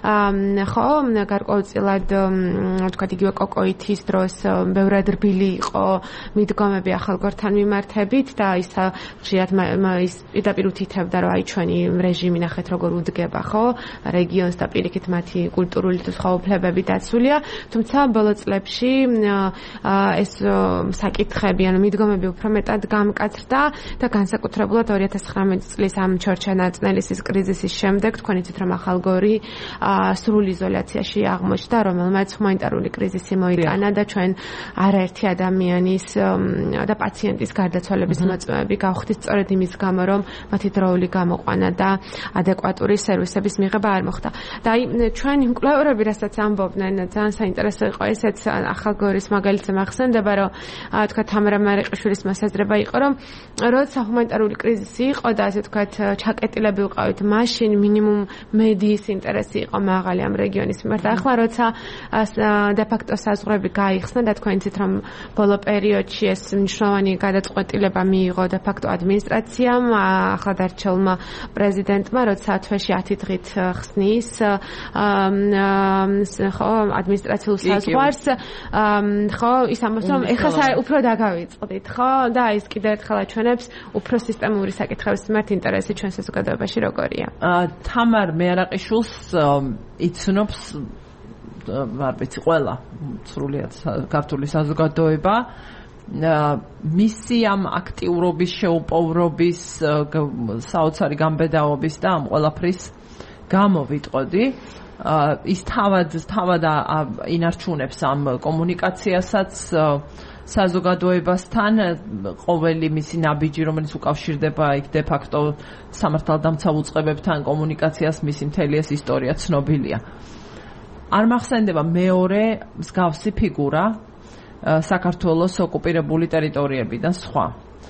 ხო, გარკვეულწილად თქვათ იგივე კოკოითის დროს ბევრად რბილი იყო მიდგომები ახალგორთან მიმართებით და ის ხშირად ის პირდაპირ უთითებდა, რომ აი ჩვენი რეჟიმი ნახეთ როგორ უდგება, ხო, რეგიონს და პირიქით მათი კულტურული თუ სხვა უფლებები დაცულია, თუმცა ბოლო წლებში ეს საკითხები, ანუ მიდგომები უფრო მეტად გამკაცრდა და განსაკუთრებულად 2019 წლის ამ ჩორჩანაწნელისის კრიზისის შემდეგ თქვენ იცით რომ ახალგორი სრულ იზოლაციაში აღმოჩნდა, რომელმაც ჰუმანიტარული კრიზისი მოიტანა და ჩვენ არაერთი ადამიანის და პაციენტის გარდაცვალების მოწმეები გავხდით სწორედ იმის გამო, რომ მათი დროული გამოყვანა და ადეკვატური სერვისების მიღება არ მოხდა. და აი ჩვენი მკვლევარები რასაც ამბობდნენ, ძალიან საინტერესო იყო ესეც ახალგორის მაგალითზე მახსენდება, რომ თქვა თამარა მარიყიშვილის მოსაზრება იყო, რომ როცა ჰუმანიტარული კრიზისი იყო და ასე თქვა ჩაკეტილები ვიყავით, მაშინ მინიმუმ მედიის ინტერესი იყო მაღალი ამ რეგიონის მიმართ. ახლა როცა დე ფაქტო საზღვრები გაიხსნა და თქვენ იცით რომ ბოლო პერიოდში ეს მნიშვნელოვანი გადაწყვეტილება მიიღო დე ფაქტო ადმინისტრაციამ, ახლადარჩეულმა პრეზიდენტმა, როცა თვეში 10 დღით ხსნის ხო ადმინისტრაციულ საზღვარს, ხო, ის ამბობს რომ ეხლა უფრო დაგავიწყდით, ხო, და ის კიდევ ერთხელ აჩვენებს უფრო სისტემური საკითხების მიმართ ინტერესი ჩვენ საზოგადოებაში როგორია. თამარ მეარაყიშვილს იცნობს არ ვიცი ყველა სრულიად ქართული საზოგადოება, მისი ამ აქტიურობის, შეუპოვრობის, საოცარი გამბედაობის და ამ ყველაფრის გამო ვიტყოდი, ის თავად ინარჩუნებს ამ კომუნიკაციასაც საზოგადოებასთან, ყოველი მისი ნაბიჯი, რომელიც უკავშირდება იქ დე ფაქტო სამართალდამცავ უწყებებთან კომუნიკაციას, მისი მთელი ეს ისტორია ცნობილია. არ მახსენდება მეორე მსგავსი ფიგურა საქართველოს ოკუპირებული ტერიტორიებიდან სხვა.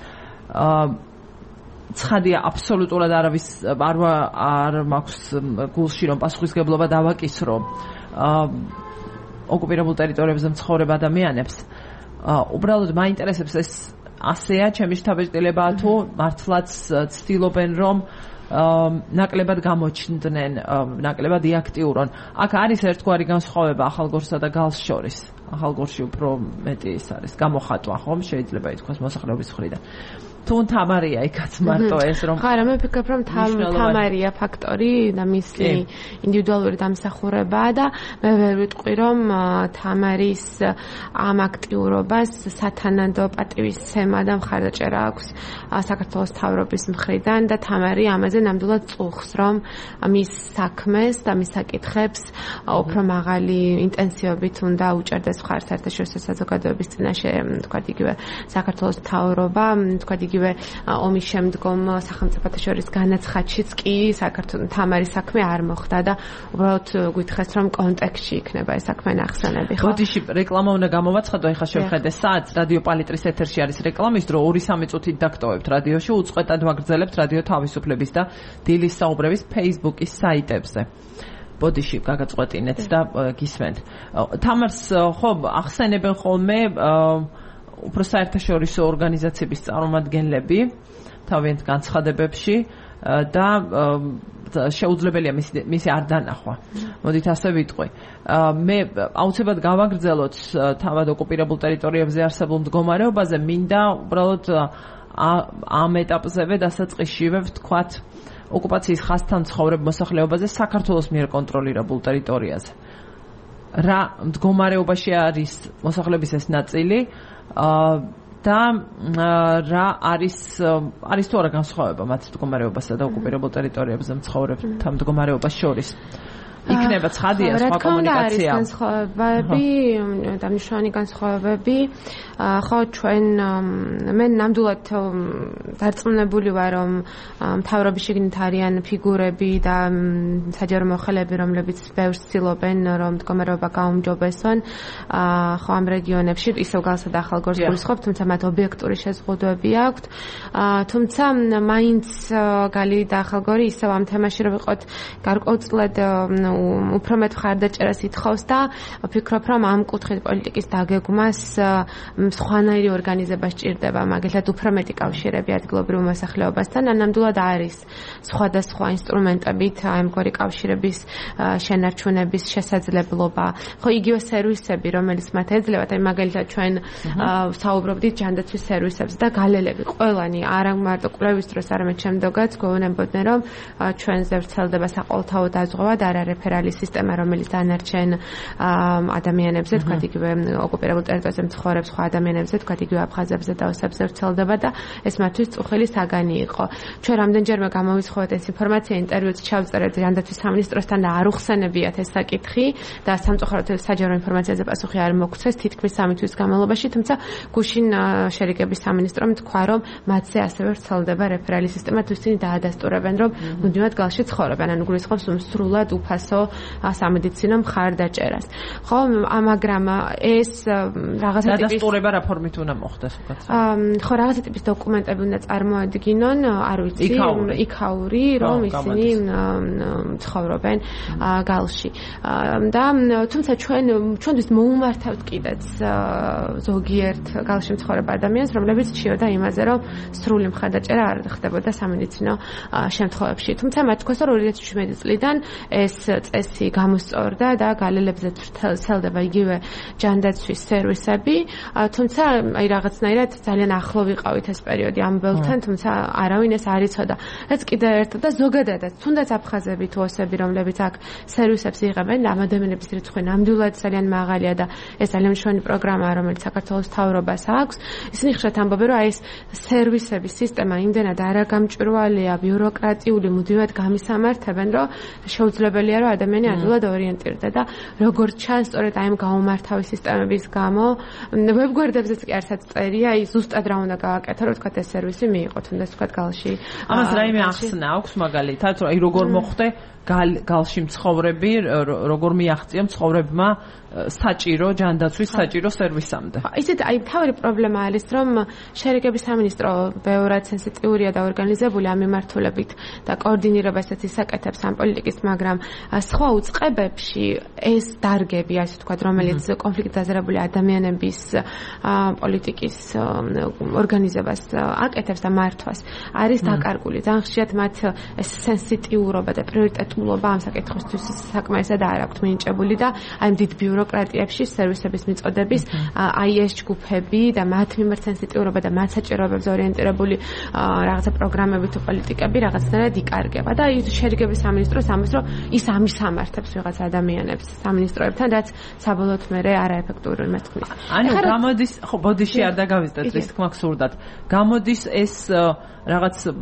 ცხადია, აბსოლუტურად არავის არ მაქვს გულში რომ პასუხისგებლობა დავაკისრო ოკუპირებულ ტერიტორიებზე მცხოვრებ ადამიანებს. უბრალოდ მაინტერესებს ეს ასეა ჩემი შთაბეჭდილებაა თუ მართლაც ცდილობენ რომ ნაკლებად გამოჩნდნენ, ნაკლებად იაქტიურონ. აქ არის ერთგვარი განსხვავება ახალგორსა და გალს შორის. ახალგორში უფრო მეტი ის არის გამოხატვა, ხომ შეიძლება ითქვას მოსახლეობის მხრიდან. თუ თამარია იქაც მარტო ეს რომ ხარა მე ვფიქრობ რომ თამარია ფაქტორი და მისი ინდივიდუალური დამსახურებაა და მე ვერ ვიტყვი რომ თამარის ამ აქტიურობას სათანადო პატივისცემა და მხარდაჭერა აქვს საქართველოს მთავრობის მხრიდან და თამარი ამაზე ნამდვილად წუხს რომ მის საქმეს და მის საკითხებს უფრო მაღალი ინტენსივობით უნდა უჭერდეს მხარს საერთაშორისო საზოგადოების წინაშე, თქვა იგივე საქართველოს მთავრობა, თქვა იგივე ომის შემდგომ სახელმწიფოთა შორის განაცხადშიც კი საქართველოს თამარი საქმე არ მოხდა და უბრალოდ გითხეს რომ კონტექსტში იქნება ეს საქმე ნახსენები ხო? ბოდიში რეკლამა უნდა გამოვაცხადო, ეხლა შევხედე საათს რადიო პალიტრის ეთერში არის რეკლამის დრო 2-3 წუთით დაგტოვებთ რადიოში, უწყვეტად ვაგრძელებთ რადიო თავისუფლების და დილის საუბრების Facebook-ის საიტებზე. ბოდიში გაგაწყვეტინეთ და გისმენთ. თამარს ხო ახსენებენ ხოლმე უფრო საერთაშორისო ორგანიზაციების წარმომადგენლები თავიანთ განცხადებებში და შეუძლებელია მისი არ დანახვა. მოდით ასე ვიტყვი. მე აუცილებლად გავაგრძელოთ თავად ოკუპირებულ ტერიტორიებზე არსებულ მდგომარეობაზე, მინდა უბრალოდ ამ ეტაპზევე დასაწყისშივე ვთქვათ ოკუპაციის ხაზთან ცხოვრებ მოსახლეობაზე საქართველოს მიერ კონტროლირებულ ტერიტორიაზე. რა მდგომარეობაში არის მოსახლეობის ეს ნაწილი და რა არის თუ არა განსხვავება მათ მდგომარეობასა და ოკუპირებულ ტერიტორიებზე მცხოვრებთა მდგომარეობას შორის. იქნება ცხადია სხვა კომუნიკაცია. არის განსხვავებები, დამნიშნული განსხვავებები. ხო ჩვენ მე ნამდვილად დარწმუნებული ვარ რომ მთავრობის შიგნით არიან ფიგურები და საჯარო მოხელეები რომლებიც ბევრს ცდილობენ რომ მდგომარეობა გაუმჯობესონ ხო ამ რეგიონებში ისევ გალსა და ახალგორს გულისხმობ თუმცა მათ ობიექტური შეზღუდვები აქვთ თუმცა მაინც გალი და ახალგორი ისევ ამ თემაში რომ ვიყოთ გარკვეულწილად უფრო მეტ მხარდაჭერას ითხოვს და ვფიქრობ რომ ამ კუთხით პოლიტიკის დაგეგმას სხვანაირი ორგანიზება სჭირდება მაგალითად უფრო მეტი კავშირები ადგილობრივ მოსახლეობასთან ნამდვილად არის სხვადასხვა ინსტრუმენტებით ამგვარი კავშირების შენარჩუნების შესაძლებლობა ხო იგივე სერვისები რომელიც მათ ეძლებათ აი მაგალითად ჩვენ საუბრობდით ჯანდაცვის სერვისებზე და გალელები ყველანი არა მარტო კვლევის დროს არამედ შემდგომაც გვეუბნებოდნენ რომ ჩვენზე ვრცელდება საყოველთაო დაზღვევა და არა რეფერალი სისტემა რომელიც დანარჩენ ადამიანებზე თქვათ იგივე ოკუპირებულ ტერიტორიაზე მცხოვრებ სხვა ადამიანებზე თქვათ იგივე აფხაზებზე და ოსებზე ვრცელდება და ეს მათთვის წუხილი საგანი იყო ჩვენ რამდენჯერმე გამოვიცხოვეთ ეს ინფორმაცია ინტერვიუც ჩავწერეთ ჯანდაცვის სამინისტროსთან და არ უხსენებიათ ეს საკითხი და სამწუხაროდ საჯარო ინფორმაციაზე პასუხი არ მოგცეს თითქმის 3 თვის განმავლობაში თუმცა გუშინ შერიგების სამინისტრომ თქვა რომ მათზე ასევე ვრცელდება რეფერალი სისტემა თუ ისინი დაადასტურებენ რომ მუდმივად გალში ცხოვრობენ ანუ გულისხმობს სრულად უფასო სამედიცინო მხარდაჭერას ხო მაგრამ ეს რაღაცა ტიპის დადასტურება რა ფორმით უნდა მოხდეს უკაცრავ ხო რაღაცა ტიპის დოკუმენტები უნდა წარმოადგინონ არ ვიცი იქაური რომ ისინი ცხოვრობენ გალში და თუმცა ჩვენთვის მოუმართავთ კიდეც ზოგიერთ გალში მცხოვრებ ადამიანს რომლებიც ჩიოდა იმაზე რომ სრული მხარდაჭერა არ ხდებოდა სამედიცინო შემთხვევებში თუმცა მათ თქოს რომ 2017 წლიდან ეს წესი გამოსწორდა და გალელებზე ვრცელდება იგივე ჯანდაცვის სერვისები თუმცა აი რაღაცნაირად ძალიან ახლო ვიყავით ეს პერიოდი ამ ბელთან თუმცა არავინ ეს არ იცოდა ეს კიდევ ერთად და ზოგადადაც თუნდაც აფხაზები თუ ოსები რომლებიც აქ სერვისებს იღებენ ამ ადამიანების რიცხვი ნამდვილად ძალიან მაღალია და ეს ძალიან მნიშვნელოვანი პროგრამაა რომელიც საქართველოს მთავრობას აქვს ისინი ხშირად ამბობენ რომ აი ეს სერვისების სისტემა იმდენად არაგამჭვირვალეა ბიუროკრატიული მუდმივად გამისამართებენ რომ შეუძლებელია რომ ადამიანი ადვილად ორიენტირდება და როგორც ჩანს სწორედ აი ამ გაუმართავი სისტემების გამო ვებგვერდებზეც კი არცაც წერია აი ზუსტად რა უნდა გააკეთო რომ თქვათ ეს სერვისი მიიღოთ თუნდაც თქვათ გალში ამას რაიმე ახსნა აქვს მაგალითად რომ აი როგორ მოხდე გალში მცხოვრები როგორ მიაღწია მცხოვრებმა საჭირო ჯანდაცვის საჭირო სერვისამდე. ისეთ აი თავი პრობლემა არის რომ შერიგების სამინისტრო ბევრად სენსიტიურია და ორგანიზებული ამ მიმართულებით და კოორდინირებას ისაკეთებს ამ პოლიტიკის მაგრამ სხვა უწყებებში ეს დარგები ასე ვთქვათ რომელიც კონფლიქტ დაზარებული ადამიანების პოლიტიკის ორგანიზებას აკეთებს და მართვას არის დაკარგული ძალიან ხშირად მათ ეს სენსიტიურობა და პრიორიტეტულობა ამ საკითხისთვის საკმაისად არ აქვთ მინიჭებული და აი დიდ ბიუროკრატიებში სერვისების მიწოდების აი ეს ჯგუფები და მათ მიმართ სენსიტიურობა და მათ საჭიროებებზე ორიენტირებული რაღაცა პროგრამები თუ პოლიტიკები რაღაცნაირად იკარგება და ის შერიგების სამინისტროს ამბობს რომ ის ამისამართებს ვიღაც ადამიანებს სამინისტროებთან რაც საბოლოოდ მერე არაეფექტურია მათ თქმის. ანუ გამოდის ხო ბოდიში არ დაგავიწყდეთ რის თქმა გსურდათ. გამოდის ეს რაღაც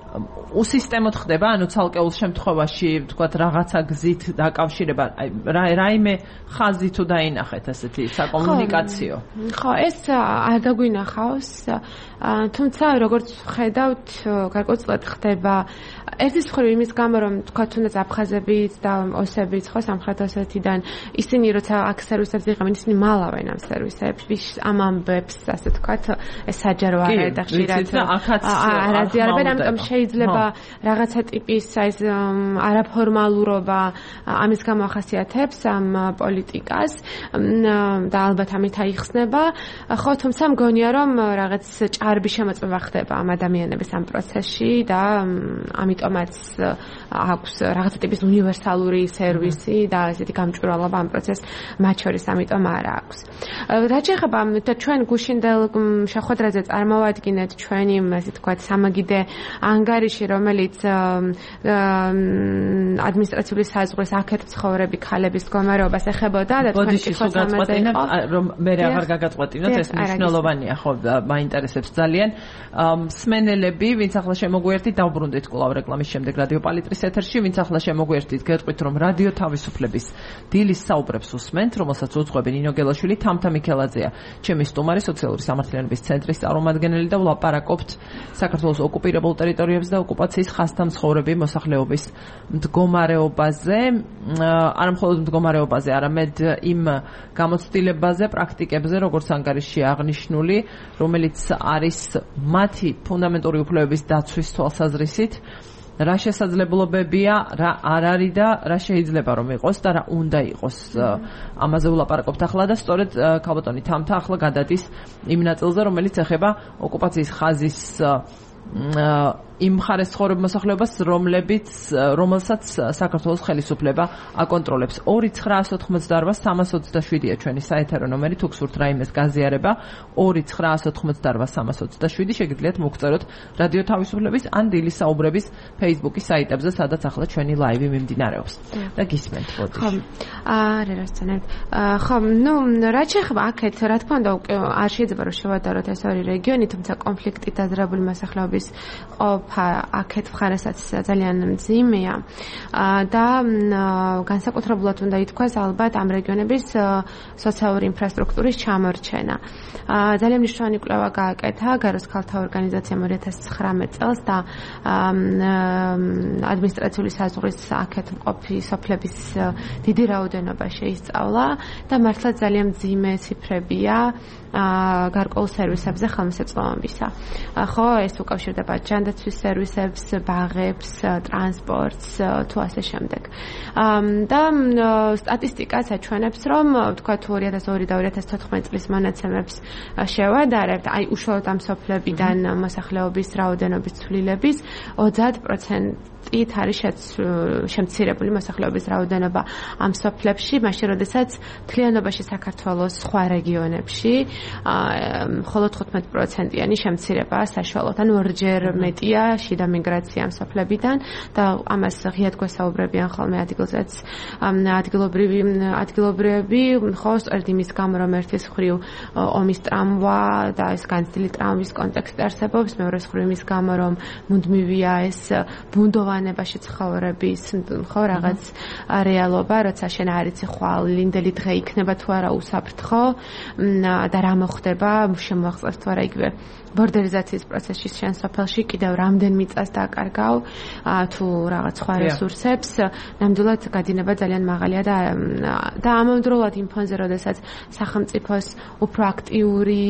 უსისტემოდ ხდება, ანუ ცალკეულ შემთხვევაში, ვთქვათ, რაღაცა გზით დაკავშირება, რაიმე ხაზი თუ დაინახეთ ასეთი საკომუნიკაციო. ხო, ეს არ დაგვინახავს, თუმცა როგორც ხედავთ, გარკვეულწილად ხდება ერთის მხრივ იმის გამო, რომ თქვა თუნდაც აფხაზებიც და ოსებიც ხო სამხრეთ ოსეთიდან ისინი როცა აქ სერვისებს იღებენ, ისინი მალავენ ამ სერვისებს, ამ ამბებს, ასე თქვათ, ეს საჯარო არ და ხშირად არაზიარებენ, ამიტომ შეიძლება რაღაცა ტიპის ეს არაფორმალურობა ამის გამო ახასიათებს ამ პოლიტიკას და ალბათ ამით აიხსნება, ხო, თუმცა მგონია, რომ რაღაც ჭარბი შემოწმება ხდება ამ ადამიანების ამ პროცესში და ამიტომაც აქვს რაღაცა ტიპის უნივერსალური სერვისი და ესეთი გამჭვირვალობა ამ პროცესს მათ შორის ამიტომ არ აქვს. რაც შეეხება ჩვენ გუშინდელ შეხვედრაზე წარმოვადგინეთ ჩვენი ასე თქვათ სამაგიდე ანგარიში, რომელიც ადმინისტრაციული საზღვრის აქეთ მცხოვრები ქალების მდგომარეობას ეხებოდა და თქვენი კითხვის ამაზე იყო, რომ მე აღარ გაგაწყვეტინოთ, ეს მნიშვნელოვანია, ხო, მაინტერესებს ძალიან. მსმენელები, ვინც ახლა შემოგვიერთით, დავბრუნდით კვლავ რეკლამის შემდეგ რადიო პალიტრის ეთერში, ვინც ახლა შემოგვიერთით, გეტყვით, რომ რადიო თავისუფლების დილის საუბრებს უსმენთ, რომელსაც უძღვები ნინო გელაშვილი, თამთა მიქელაძეა, ჩემი სტუმარი, სოციალური სამართლიანობის ცენტრის წარმომადგენელი და ვლაპარაკობთ საქართველოს ოკუპირებულ ტერიტორიებზე და ოკუპაციის ხაზთან მცხოვრები მოსახლეობის მდგომარეობაზე, არა მხოლოდ მდგომარეობაზე, არამედ იმ გამოცდილებაზე, პრაქტიკებზე, როგორც ანგარიშში აღნიშნული, რომელიც არის მათი ფუნდამენტური უფლებების დაცვის თვალსაზრისით, რა შესაძლებლობებია, რა არ არის და რა შეიძლება რომ იყოს და რა უნდა იყოს. ამაზე ვლაპარაკობთ ახლა და სწორედ ქალბატონი თამთა ახლა გადადის იმ ნაწილზე, რომელიც ეხება ოკუპაციის ხაზის იმ მხარეს ცხოვრებ მოსახლეობას, რომელსაც საქართველოს ხელისუფლება აკონტროლებს. 2988327-ია ჩვენი საეთერო ნომერი, თუ გსურთ რაიმეს გაზიარება, 2988327 შეგიძლიათ მოგწეროთ რადიო თავისუფლების ან დილის საუბრების Facebook-ის საიტებზე, სადაც ახლა ჩვენი ლაივი მიმდინარეობს. და გისმენთ, ბოდიშ. ხო, არასწორად. ხო, რაც შეეხება აქეთ, რა თქმა უნდა, არ შეიძლება რომ შევადაროთ ეს ორი რეგიონი, თუმცა კონფლიქტით დაძრებული მოსახლეობის აქეთ მხარესაც ძალიან მძიმეა და განსაკუთრებულად უნდა ითქვას ალბათ ამ რეგიონების სოციალური ინფრასტრუქტურის ჩამორჩენა. ძალიან მნიშვნელოვანი კვლევა გააკეთა გაროს ქალთა ორგანიზაციამ 2019 წელს და ადმინისტრაციული საზღვრის აქეთ მყოფი სოფლების დიდი რაოდენობა შეისწავლა და მართლა ძალიან მძიმე ციფრებია გარკვეულ სერვისებზე ხელმისაწვდომობისა. ხო, ეს უკავშირდება ჯანდაცვის სერვისებს, ბაღებს, ტრანსპორტს თუ ასე შემდეგ. და სტატისტიკაც აჩვენებს, რომ თქვა 2002 და 2014 წლის მონაცემებს შევადარებთ, აი უშუალოდ ამ სოფლებიდან მოსახლეობის რაოდენობის ცვლილების 30%-ით არის შემცირებული მოსახლეობის რაოდენობა ამ სოფლებში, მაშინ როდესაც მთლიანობაში საქართველოს სხვა რეგიონებში მხოლოდ 15%-იანი შემცირებაა საშუალოდ, ანუ ორჯერ მეტია შიდა მიგრაცია ამ სოფლებიდან და ამას ღიად გვესაუბრებიან ხოლმე ადგილზეც ადგილობრივები, ხო, სწორედ იმის გამო, რომ ერთის მხრივ ომის ტრამვა და ეს განცდილი ტრამვის კონტექსტი არსებობს, მეორეს მხრივ იმის გამო, რომ მუდმივია ეს ბუნდოვანებაში ცხოვრების, ხო, რაღაც რეალობა, როცა შენ არ იცი ხვალ ლინდელი დღე იქნება თუ არა უსაფრთხო და რა მოხდება, შემოახსოვს თუ არა იგივე ბორდერიზაციის პროცესში შენ სოფელში კიდევ რამდენ მიწას დაკარგავ თუ რაღაც სხვა რესურსებს, ნამდვილად გადინება ძალიან მაღალია და ამავდროულად იმ ფონზე, როდესაც სახელმწიფოს უფრო აქტიური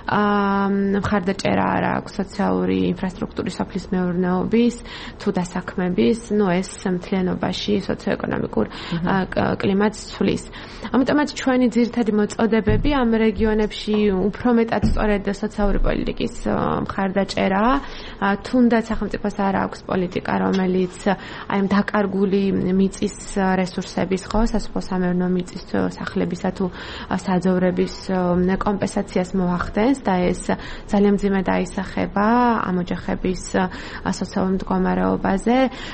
მხარდაჭერა არ აქვს სოციალური ინფრასტრუქტურის სოფლის მეურნეობის თუ დასაქმების, ეს მთლიანობაში სოციოეკონომიკურ კლიმატს ცვლის. ამიტომაც ჩვენი ძირითადი მოწოდებები ამ რეგიონებში უფრო მეტად სწორედ სოციალური პოლიტიკის მხარდაჭერა, თუნდაც სახელმწიფოს არ აქვს პოლიტიკა, რომელიც აი ამ დაკარგული მიწის რესურსების, ხო, სასოფლო-სამეურნეო მიწის სახლებისა თუ საძოვრების კომპენსაციას მოახდენს და ეს ძალიან მძიმე დაისახება ამ ოჯახების სოციალურ მდგომარეობაზე.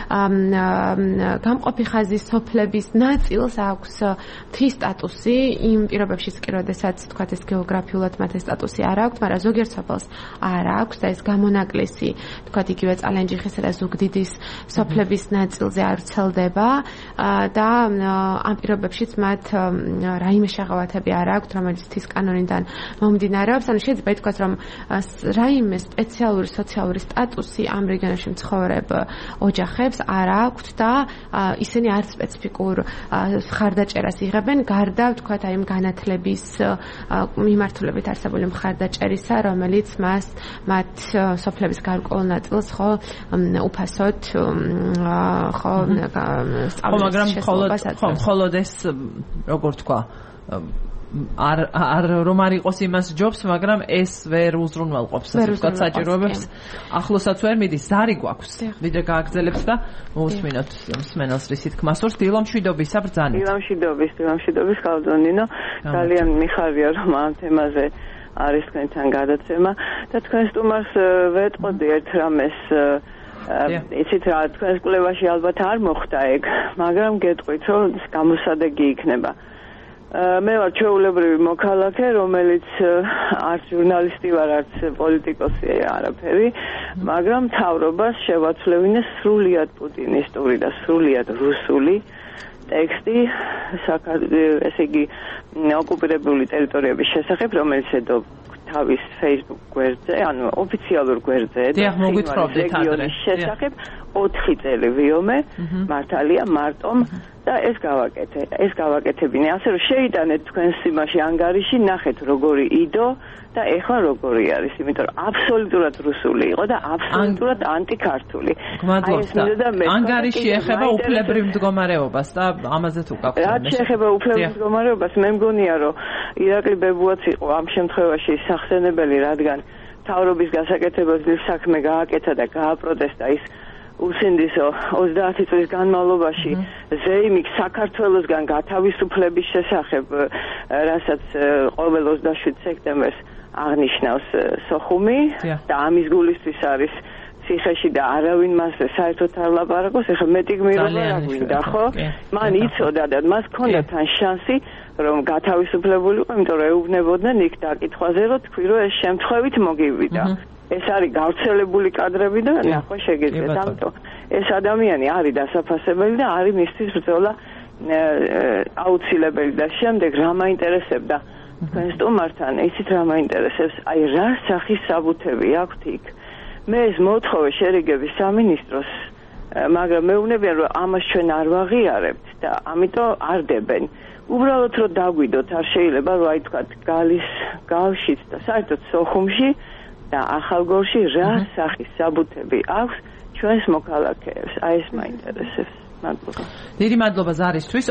გამყოფი ხაზის სოფლების ნაწილს აქვს მთის სტატუსი იმ პირობებშიც კი, როდესაც თქვათ ეს გეოგრაფიულად მათ ეს სტატუსი არ აქვს, მაგრამ ზოგიერთ სოფელს არ აქვს და ეს გამონაკლისი, თქვა თქვათ იგივე წალენჯიხისა და ზუგდიდის სოფლების ნაწილზე არ ვრცელდება და ამ პირობებშიც მათ რაიმე შეღავათები არ აქვთ, რომელიც თვის კანონიდან მომდინარეობს. ანუ შეიძლება ითქვას, რომ რაიმე სპეციალური სოციალური სტატუსი ამ რეგიონებში მცხოვრებ ოჯახებს არ აქვთ და ისინი არც სპეციფიკურ მხარდაჭერას იღებენ, გარდა თქვათ აი ამ განათლების მიმართულებით არსებული მხარდაჭერისა, რომელიც მათ სოფლების გარკვეულ ნაწილს ხო უფასოდ ხო მაგრამ მხოლოდ ეს როგორ თქვა არ რომ არ იყოს იმას ჯობს, მაგრამ ეს ვერ უზრუნველყოფს ასე ვთქვათ საჭიროებებს. ახლოსაც ვერ მიდის, ზარი გვაქვს. ვიდრე გააგრძელებთ და მოусმინოთ მსმენელს რისი თქმა სურს. დილამშვიდობისა ბრძანეთ. დილამშვიდობის ხალხონინო, ძალიან მიხარია რომ ამ თემაზე არის თქვენთან გადაცემა და თქვენ სტუმარს ვეტყოდი ერთ რამეს იცით რა თქვენს კვლევაში ალბათ არ მოხდა ეგ, მაგრამ გეტყვით რომ გამოსადეგი იქნება. მე ვარ ჩვეულებრივი მოქალაქე, რომელიც არც ჟურნალისტი ვარ, არც პოლიტიკოსი არაფერი, მაგრამ მთავრობას შევაცვლევინე სრულიად პუტინისტური და სრულიად რუსული ტექსტი ესე იგი ოკუპირებული ტერიტორიების შესახებ, რომელიც ედო თავის Facebook გვერდზე, ანუ ოფიციალურ გვერდზე რეგიონის შესახებ 4 წელი ვიომე, მართალია მარტომ და ეს გავაკეთებინე. ასე რომ შეიტანეთ თქვენს იმაში ანგარიში, ნახეთ როგორი იდო და ეხლა როგორი არის, იმიტომ რომ აბსოლუტურად რუსული იყო და აბსოლუტურად ანტიქართული. ანგარიში ეხება უფლებრივ მდგომარეობას და ამაზე თუ გაქვთ. რაც შეეხება უფლებრივ მდგომარეობას, მე მგონია რომ ირაკლი ბებუაც იყო ამ შემთხვევაში სახსენებელი, რადგან მთავრობის გასაკეთებელ საქმე გააკეთა და გააპროტესტა ის უსინდისო 30 წლის განმავლობაში ზეიმიქ საქართველოსგან გათავისუფლების შესახებ, რასაც ყოველ 27 სექტემბერს აღნიშნავს სოხუმი და ამის გულისთვის არის ციხეში და არავინ მასზე საერთოდ არ ლაპარაკობს. ეხლა მეტი გმირობა რა გვინდა, ხო? მან იცოდა და მას ჰქონდა თან შანსი რომ გათავისუფლებულიყო, იმიტომ რომ ეუბნებოდნენ იქ დაკითხვაზე, რომ თქვი რომ ეს შემთხვევით მოგივიდა. ეს არის გავრცელებული კადრები და ნახვა შეგიძლიათ. ამიტომ ეს ადამიანი არის დასაფასებელი და არის მისთვის ბრძოლა აუცილებელი და შემდეგ რა მაინტერესებდა თქვენ სტუმართან, იცით რა მაინტერესებს, აი რა სახის საბუთები აქვთ იქ. მე ეს მოთხოვე შერიგების სამინისტროს, მაგრამ მეუბნებიან რომ ამას ჩვენ არ ვაღიარებთ და ამიტომ არ დებენ. უბრალოდ რომ დაგვიდოთ, არ შეიძლება რომ აი თქვა გალის გავშიც და საერთოდ სოხუმში და ახალგორში რა სახის საბუთები აქვს ჩვენს მოქალაქეებს. აი ეს მაინტერესებს. მადლობა. დიდი მადლობა ზარისთვის.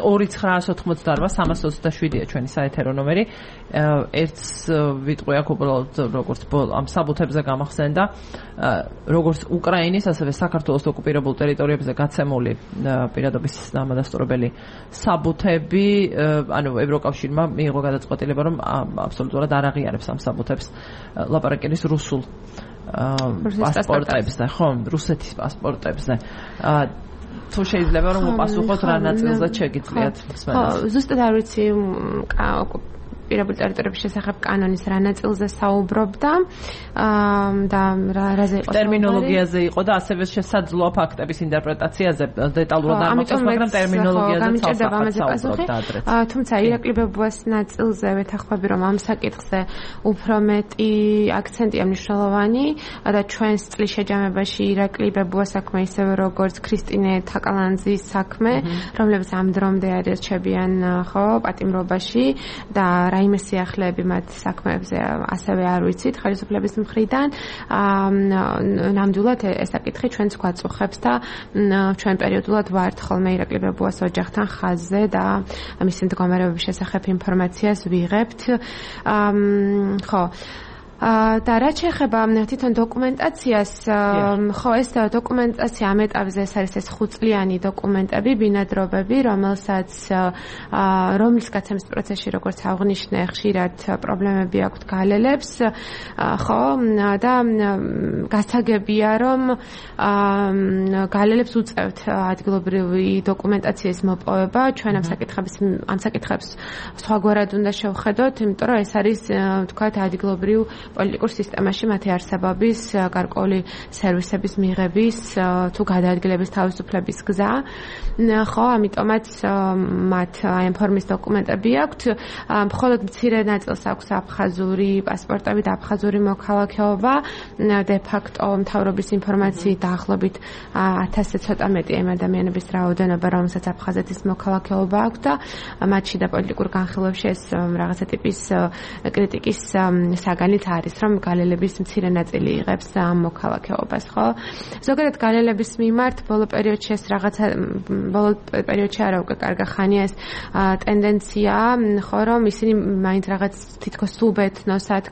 2-988-327-ია ჩვენი საეთერო ნომერი. ერთს ვიტყვი აქ უბრალოდ როგორც ამ საბუთებზე გამახსენდა, როგორც უკრაინის, ასევე საქართველოს ოკუპირებულ ტერიტორიებზე გაცემული პირადობის დამადასტურებელი საბუთები, ანუ ევროკავშირმა მიიღო გადაწყვეტილება, რომ აბსოლუტურად არ აღიარებს ამ საბუთებს ლაპარაკერის რუსულ პასპორტებზე, ხო, რუსეთის პასპორტებზე. თუ შეიძლება რომ უპასუხოთ რა ნაწილზე შეგიძლიათ მსმენელს. ზუსტად არ ვიცი პირობითი ტერიტორიების შესახებ კანონის რა ნაწილზე საუბრობდა და რაზე იყო ტერმინოლოგიაზე იყო და ასევე შესაძლოა ფაქტების ინტერპრეტაციაზე დეტალურად არ მოწევს, მაგრამ ტერმინოლოგიაზე საუბრობდა ადრეც. თუმცა ირაკლი ბებუას ნაწილზე ვეთანხმები, რომ ამ საკითხზე უფრო მეტი აქცენტია მნიშვნელოვანი და ჩვენს წლის შეჯამებაში ირაკლი ბებუას საქმე, ისევე როგორც ქრისტინე თაკალანძის საქმე, რომლებიც ამ დრომდე არჩებიან ხო პატიმრობაში და რაიმე სიახლეები მათ საქმეებზე ასევე არ ვიცით ხელისუფლების მხრიდან. ნამდვილად ეს საკითხი ჩვენც გვაწუხებს და ჩვენ პერიოდულად ვართ ხოლმე ირაკლი ბებუას ოჯახთან ხაზზე და მისი მდგომარეობის შესახებ ინფორმაციას ვიღებთ. ხო და რაც შეეხება თვითონ დოკუმენტაციას, ხო ეს დოკუმენტაცია ამ ეტაპზე არის ეს 5 წლიანი დოკუმენტები, ბინადრობები, რომლის გაცემის პროცესში, როგორც აღნიშნე, ხშირად პრობლემები აქვთ გალელებს, ხო და გასაგებია, რომ გალელებს უწევთ ადგილობრივი დოკუმენტაციის მოპოვება. ჩვენ ამ საკითხებს სხვაგვარად უნდა შევხედოთ, იმიტომ რომ ეს არის თქვათ ადგილობრივ პოლიტიკურ სისტემაში მათი არსებობის, გარკვეული სერვისების მიღების თუ გადაადგილების თავისუფლების გზა. ხო, ამიტომაც მათ აი ამ ფორმის დოკუმენტები აქვთ. მხოლოდ მცირე ნაწილს აქვს აფხაზური პასპორტები და აფხაზური მოქალაქეობა. de facto მთავრობის ინფორმაციით დაახლოებით 1000-ზე ცოტა მეტი ამ ადამიანების რაოდენობა, რომელსაც აფხაზეთის მოქალაქეობა აქვს და მათში და პოლიტიკურ განხილვებში ეს რაღაცა ტიპის კრიტიკის საგანიც არის, რომ გალელების მცირე ნაწილი იღებს ამ მოქალაქეობას, ხო? ზოგადად გალელების მიმართ ბოლო პერიოდში ეს რაღაცა ბოლო პერიოდში არა უკვე კარგა ხანია ეს ტენდენცია, ხო, რომ ისინი მაინც რაღაც თითქოს სუბეთნოსად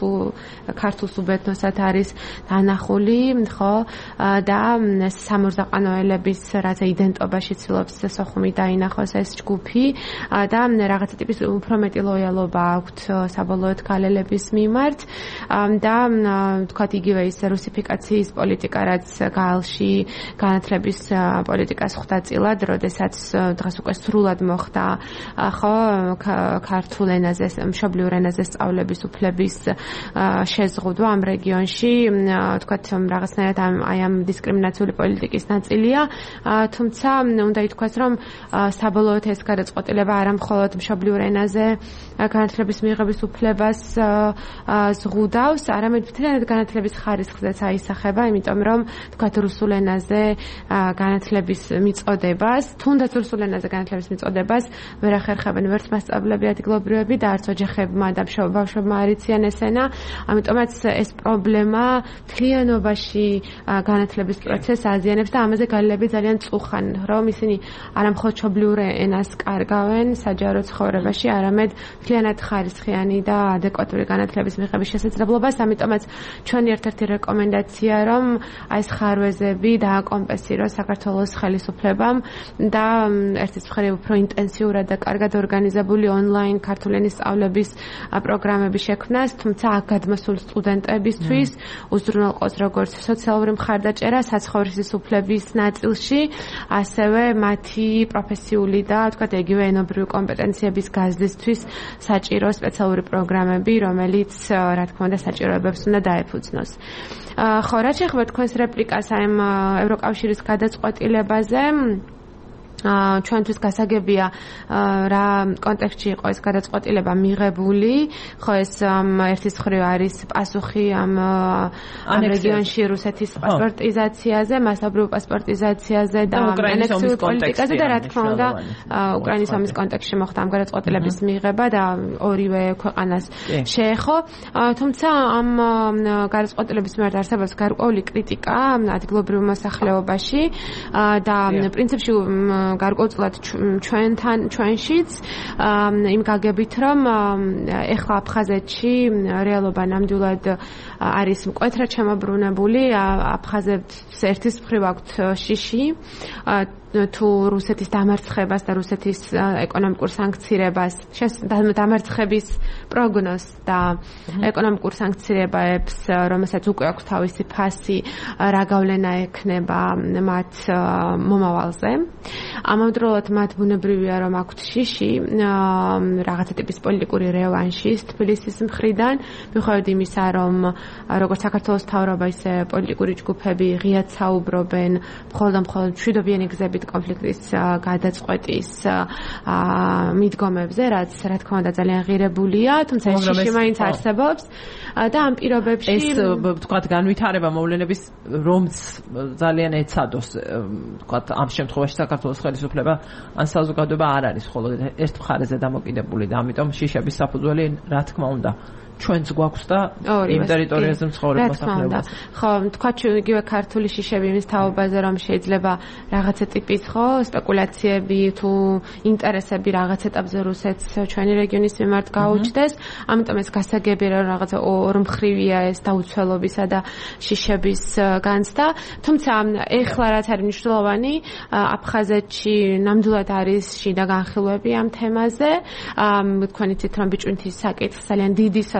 ქართულ სუბეთნოსად არის დანახული, ხო, და სამურზაყანოელების რაღაცა იდენტობაში ცდილობს სოხუმი დაინახოს ეს ჯგუფი და რაღაცა ტიპის უფრო მეტი ლოიალობა აქვთ საბოლოოდ გალელების მიმართ და თქვათ იგივე ის რუსიფიკაციის პოლიტიკა, რაც გაალში განათლების პოლიტიკას ხვდა წილად, როდესაც დღეს უკვე სრულად მოხდა, ხო, ქართულ ენაზე, მშობლიურ ენაზე სწავლების უფლების შეზღუდვა ამ რეგიონში, თქვათ რაღაცნაირად აი ამ დისკრიმინაციული პოლიტიკის ნაწილია, თუმცა უნდა ითქვას, რომ საბოლოოდ ეს გადაწყვეტილება არა მხოლოდ მშობლიურ ენაზე განათლების მიღების უფლებას ზღუდავს, არამედ მთლიანად განათლების ხარისხზეც აისახება, იმიტომ რომ თქვათ რუსულ ენაზე განათლების მიწოდებას, თუნდაც რუსულ ენაზე განათლების მიწოდებას ვერ ახერხებენ ვერც მასწავლებლები ადგილობრივები და არც ოჯახებმა და ბავშვებმა არ იციან ეს ენა, ამიტომაც ეს პრობლემა მთლიანობაში განათლების პროცესს აზიანებს და ამაზე გალელები ძალიან წუხან, რომ ისინი არა მხოლოდ მშობლიურ ენას კარგავენ საჯარო ცხოვრებაში, არამედ მთლიანად ხარისხიანი და ადეკვატური განათლების მიღების შესაძლებლობას, ამიტომაც ჩვენი ერთ-ერთი რეკომენდაცია, რომ აი ეს ხარვეზები დააკომპენსიროს საქართველოს ხელისუფლებამ და ერთის მხრივ უფრო ინტენსიურად და კარგად ორგანიზებული ონლაინ ქართული ენის სწავლების პროგრამები შექმნას, თუმცა აქ გადმოსულ სტუდენტებისთვის უზრუნველყოს როგორც სოციალური მხარდაჭერა საცხოვრისის უფლების ნაწილში, ასევე მათი პროფესიული და თქვათ იგივე ენობრივი კომპეტენციების გაზრდისთვის საჭირო სპეციალური პროგრამები, რომელიც რა თქმა უნდა საჭიროებებს უნდა დაეფუძნოს. ხო, რაც შეეხება თქვენს რეპლიკას აი ამ ევროკავშირის გადაწყვეტილებაზე, ჩვენთვის გასაგებია რა კონტექსტში იყო ეს გადაწყვეტილება მიღებული, ხო ეს ერთის მხრივ არის პასუხი ამ რეგიონში რუსეთის პასპორტიზაციაზე, მასობრივ პასპორტიზაციაზე და ანექსიურ პოლიტიკაზე და რა თქმა უნდა უკრაინის ომის კონტექსტში მოხდა ამ გადაწყვეტილების მიღება და ორივე ქვეყანას შეეხო, თუმცა ამ გადაწყვეტილების მიმართ არსებობს გარკვეული კრიტიკა ადგილობრივ მოსახლეობაში და პრინციპში გარკვეულწილად ჩვენშიც იმ გაგებით, რომ ეხლა აფხაზეთში რეალობა ნამდვილად არის მკვეთრად შემოbrunებული, აფხაზებს ერთის მხრივ აქვთ შიში თუ რუსეთის დამარცხებას და რუსეთის ეკონომიკურ სანქცირებას, დამარცხების პროგნოზს და ეკონომიკურ სანქცირებებს, რომელსაც უკვე აქვს თავისი ფასი, რა გავლენა ექნება მათ მომავალზე. ამავდროულად მათ ბუნებრივია, რომ აქვთ შიში რაღაცა ტიპის პოლიტიკური რევანშის თბილისის მხრიდან, მიუხედავად იმისა, რომ როგორც საქართველოს მთავრობა, ისე პოლიტიკური ჯგუფები ღიად საუბრობენ მხოლოდ მშვიდობიანი გზებით კონფლიქტის გადაწყვეტის მიდგომებზე, რაც რა თქმა უნდა ძალიან ღირებულია, თუმცა ეს შიში მაინც არსებობს და ამ პირობებში ეს თქვათ განვითარება მოვლენების რომც ძალიან ეცადოს, თქვათ ამ შემთხვევაში საქართველოს ხელისუფლება ან საზოგადოება არ არის მხოლოდ ერთ მხარეზე დამოკიდებული და ამიტომ შიშების საფუძველი რა თქმა უნდა ჩვენც გვაქვს და იმ ტერიტორიაზე მცხოვრებ მოსახლეობას. ხო, თქვათ იგივე ქართული შიშები იმის თაობაზე, რომ შეიძლება რაღაცა ტიპის ხო სპეკულაციები თუ ინტერესები რაღაც ეტაპზე რუსეთს ჩვენი რეგიონის მიმართ გაუჩნდეს, ამიტომ ეს გასაგებია, რომ რაღაცა ორმხრივია ეს დაუცველობისა და შიშების განცდა, თუმცა ეხლა რაც არის მნიშვნელოვანი, აფხაზეთში ნამდვილად არის შიდა განხილვები ამ თემაზე, თქვენ იცით, რომ ბიჭვინთის საკითხს ძალიან დიდი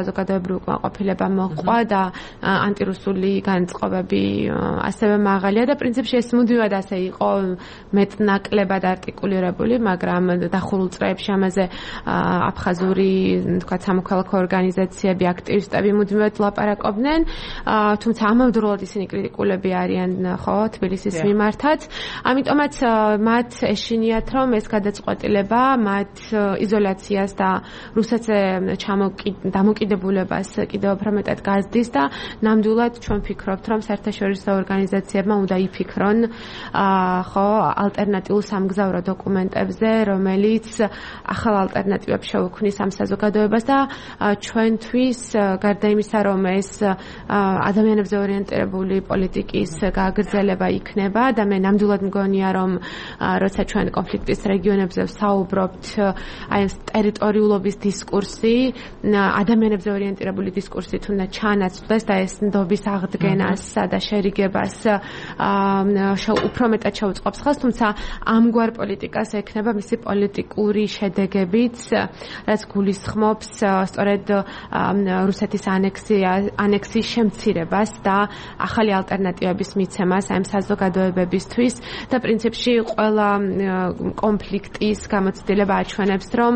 საზოგადოებრივი კმაყოფილება მოყვა და ანტირუსული განწყობები ასევე მაღალია და პრინციპში ეს მუდმივად ასე იყო მეტნაკლებად არტიკულირებული, მაგრამ დახურულ წრეებში ამაზე აფხაზური თქვა სამოქალაქო ორგანიზაციები, აქტივისტები მუდმივად ლაპარაკობდნენ, თუმცა ამავდროულად ისინი კრიტიკულები არიან ხო თბილისის მიმართაც. ამიტომაც მათ ეშინიათ რომ ეს გადაწყვეტილება მათ იზოლაციას და რუსეთზე დამოკიდებულებას კიდევ უფრო მეტად გაზრდის და ნამდვილად ჩვენ ვფიქრობთ რომ საერთაშორისო ორგანიზაციებმა უნდა იფიქრონ ხო ალტერნატიულ სამგზავრო დოკუმენტებზე, რომელიც ახალ ალტერნატივებს შეუქმნის ამ საზოგადოებას და ჩვენთვის გარდა იმისა რომ ეს ადამიანებზე ორიენტირებული პოლიტიკის გაგრძელება იქნება და მე ნამდვილად მგონია რომ როცა ჩვენ კონფლიქტის რეგიონებზე ვსაუბრობთ აი ეს ტერიტორიულობის დისკურსი ადამიანებზე ორიენტირებული დისკურსით უნდა ჩანაცვლდეს და ეს ნდობის აღდგენას და შერიგებას უფრო მეტად შეუწყობს ხელს, თუმცა ამგვარ პოლიტიკას ექნება მისი პოლიტიკური შედეგებიც, რაც გულისხმობს სწორედ რუსეთის ანექსიის შემცირებას და ახალი ალტერნატივების მიცემას ამ საზოგადოებებისთვის და პრინციპში ყველა კონფლიქტის გამოცდილება აჩვენებს, რომ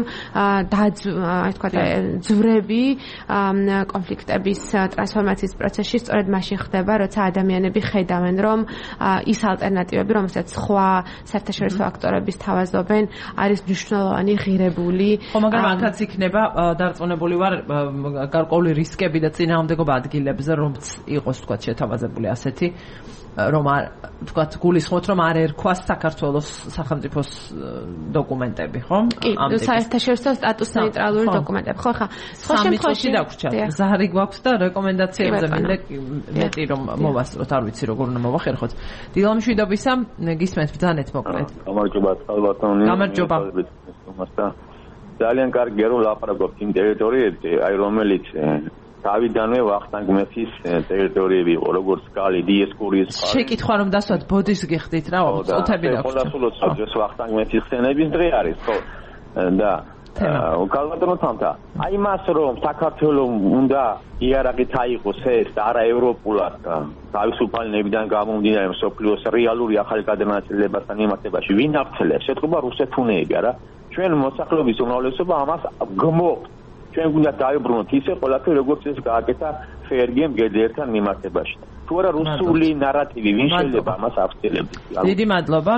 ძვრები კონფლიქტების ტრანსფორმაციის პროცესში სწორედ მაშინ ხდება, როცა ადამიანები ხედავენ, რომ ის ალტერნატივები, რომელსაც სხვა საერთაშორისო აქტორების თავაზობენ, არის მნიშვნელოვანი ღირებული. ხო, მაგრამ აქაც იქნება დარწმუნებული ვარ გარკვეული რისკები და წინააღმდეგობა ადგილებზე, რომც იყოს თქვა შეთავაზებული ასეთი რომ თქვათ გულისხმობთ რომ არ ერქვა საქართველოს სახელმწიფოს დოკუმენტები, ხო? კი, საერთაშორისო სტატუს ნეიტრალური დოკუმენტები, ხო ხა? სხვა შემთხვევაში დაგვრჩა. ზარი გვაქვს და რეკომენდაციებზე მინდა მეტი რომ მოვასწროთ, არ ვიცი როგორ უნდა მოვახერხოთ. დილამშვიდობისა, გისმენთ ბრძანეთ მოკლედ. გამარჯობა, ბატონო. გამარჯობა. ძალიან კარგია რომ ლაპარაკობთ იმ ტერიტორიებზე, აი რომელიც დავიდანვე ვახტანგ მეფის ტერიტორიები იყო, როგორც კალი, დიესკურის ხარი. შეკითხვა რომ დასვათ ბოდის გიხდით რა, წუთები და ხოლმე ეს ვახტანგ მეფის ხსენების დღე არის, ხო? და კალბატონო თამთა, აი მას რომ საქართველოს უნდა იარაღით აიღოს ეს და არა ევროპულად თავისუფალნებიდან გამომდინარე მსოფლიოს რეალური ახალი გადანაწილებასთან მიმართებაში ვინ აღწელებს? ეთქობა რუსეთუნეები, არა? ჩვენ მოსახლეობის უმრავლესობა ამას გმობთ. ჩვენ გვინდა დაიბრუნოთ ისე ყველაფერი როგორც ეს გააკეთა ფერგემ გედერთან მიმართებაში. თუ არა რუსული ნარატივი ვინ შეიძლება ამას აღწელებს? დიდი მადლობა.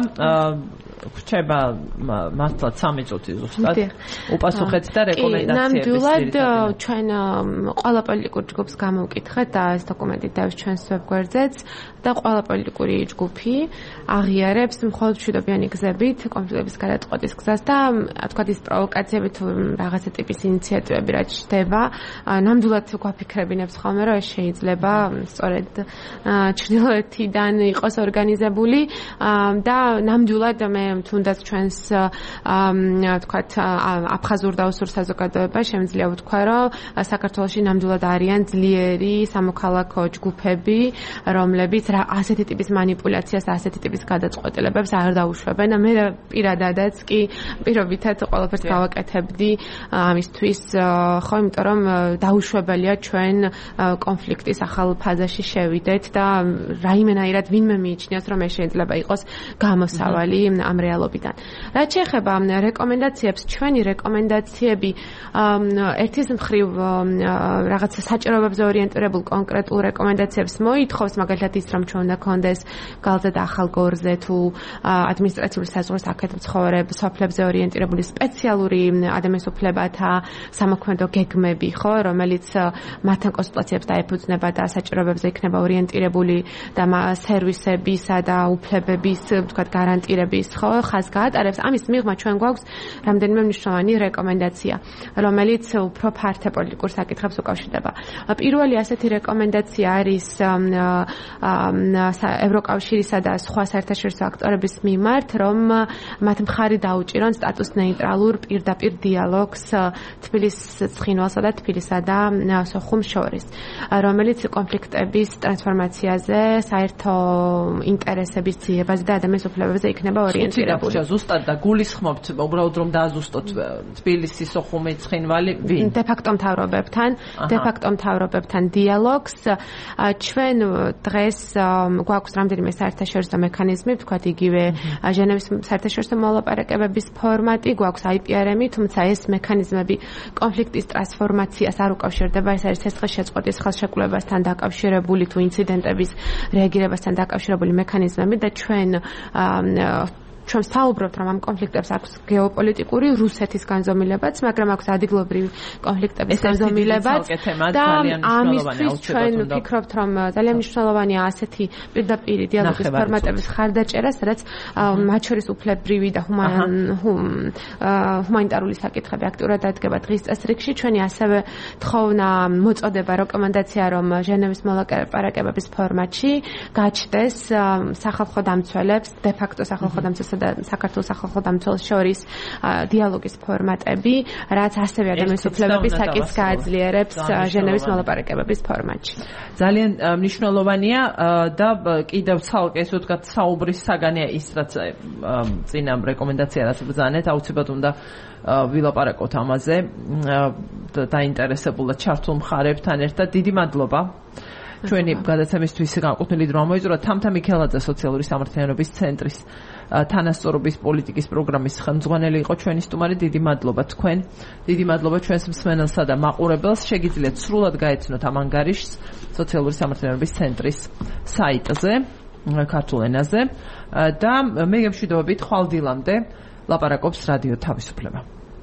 გრჩება მართლაც 3 წუთი ზუსტად. უპასუხეთ და რეკომენდაციები. ნამდვილად ჩვენ ყველა პოლიტიკურ ჯგუფს გამოვკითხეთ და ეს დოკუმენტი დავის ჩვენს ვებგვერდზეც და ყველა პოლიტიკური ჯგუფი აღიარებს მხოლოდ მშვიდობიანი გზებით კონფლიქტების გადაწყვეტის გზას და თქვა ის პროვოკაციები თუ რაღაცა ტიპის ინიციატივები რაც ხდება, ნამდვილად გვაფიქრებინებს ხოლმე რომ ეს შეიძლება სწორედ ჩრდილოეთიდან იყოს ორგანიზებული და ნამდვილად მე თუნდაც ჩვენს თქვათ აფხაზურ და ოსურ საზოგადოება შემიძლია ვთქვა რომ საქართველოში ნამდვილად არიან ძლიერი სამოქალაქო ჯგუფები, რომლებიც ასეთი ტიპის манипуляციას, ასეთი ტიპის გადაწყვეტილებებს არ დაუშვებენ და მე პირადადაც კი პირობითად ყველაფერს გავაკეთებდი ამისთვის, ხო, იმიტომ რომ დაუშვებელია ჩვენ კონფლიქტის ახალ ფაზაში შევიდეთ და რაიმენაირად ვინმე მიიჩნიოს რომ ეს შეიძლება იყოს გამოსავალი ამ რეალობიდან. რაც შეეხება რეკომენდაციებს, ჩვენი რეკომენდაციები ერთის მხრივ რაღაც საჭიროებებზე ორიენტირებულ კონკრეტულ რეკომენდაციებს მოითხოვს, მაგალითად ის რომ ჩვენ უნდა გქონდეს გალზე და ახალ გორზე თუ ადმინისტრაციული საზღვრის აქეთ მცხოვრებ სოფლებზე ორიენტირებული სპეციალური ადამიანის უფლებათა სამოქმედო გეგმები, ხო, რომელიც მათთან კონსულტაციებს დაეფუძნება და საჭიროებებზე იქნება ორიენტირებული და სერვისებისა და უფლებების, თქვათ, გარანტირების, ხო, ხაზს გაატარებს. ამის მიღმა ჩვენ გვაქვს რამდენიმე მნიშვნელოვანი რეკომენდაცია, რომელიც უფრო ფართე პოლიტიკურ საკითხებს უკავშირდება. პირველი ასეთი რეკომენდაცია არის ევროკავშირისა და სხვა საერთაშორისო აქტორების მიმართ, რომ მათ მხარი დაუჭირონ სტატუს ნეიტრალურ პირდაპირ დიალოგს თბილისის ცხინვალსა და თბილისსა და სოხუმს შორის, რომელიც კონფლიქტების ტრანსფორმაციაზე, საერთო ინტერესების ძიებაზე და ადამიანის უფლებებზე იქნება ორიენტირებული. დაპირებული. ზუსტად და გულისხმობთ უბრალოდ რომ დააზუსტოთ თბილისის სოხუმი ცხინვალი ვინ? de facto მთავრობებთან დიალოგს ჩვენ დღეს გვაქვს რამდენიმე საერთაშორისო მექანიზმი, ვთქვათ იგივე ჟენევის საერთაშორისო მოლაპარაკებების ფორმატი, გვაქვს IPRM-ი, თუმცა ეს მექანიზმები კონფლიქტის ტრანსფორმაციას არ უკავშირდება, ეს არის ცეცხლშეწყვეტის ხელშეკრულებასთან დაკავშირებული თუ ინციდენტების რეაგირებასთან დაკავშირებული მექანიზმები და ჩვენ საუბრობთ, რომ ამ კონფლიქტებს აქვს გეოპოლიტიკური რუსეთის განზომილებაც, მაგრამ აქვს ადგილობრივი კონფლიქტების განზომილებაც და ამისთვის ჩვენ ვფიქრობთ, რომ ძალიან მნიშვნელოვანია ასეთი პირდაპირი დიალოგის ფორმატების ხარდაჭერა, სადაც მათ შორის უფლებრივი და ჰუმანიტარული საკითხები აქტიურად დადგება დღის წესრიგში. ჩვენი ასევე თხოვნა მოწოდება რეკომენდაცია, რომ ჟენევის მოლაპარაკებების ფორმატში გაჩნდეს სახალხო დამცველებს, de facto სახალხო დამცველებს და საქართველოს სახალხო დამცველს შორის დიალოგის ფორმატები, რაც ასევე ადამიანის უფლებების საკითხს გააძლიერებს ჟენევის მოლაპარაკებების ფორმატში. ძალიან მნიშვნელოვანია და კიდევ ცალკე ესე ვთქვათ საუბრის საგანია ის, რაც წინა რეკომენდაცია რაც ბრძანეთ, აუცილებლად უნდა ვილაპარაკოთ ამაზე დაინტერესებულად ჩართულ მხარებთან ერთად. დიდი მადლობა. ჩვენი გადაცემისთვის განკუთვნილი დრო მოიწურა თამთა მიქელაძე სოციალური სამართლიანობის ცენტრის თანასწორობის პოლიტიკის პროგრამის ხელმძღვანელი იყო ჩვენი სტუმარი. დიდი მადლობა თქვენ. დიდი მადლობა ჩვენს მსმენელსა და მაყურებელს. შეგიძლიათ სრულად გაეცნოთ ამ ანგარიშს სოციალური სამართლიანობის ცენტრის საიტზე ქართულ ენაზე და მე გემშვიდობებით ხვალ დილამდე ლაპარაკობს რადიო თავისუფლება.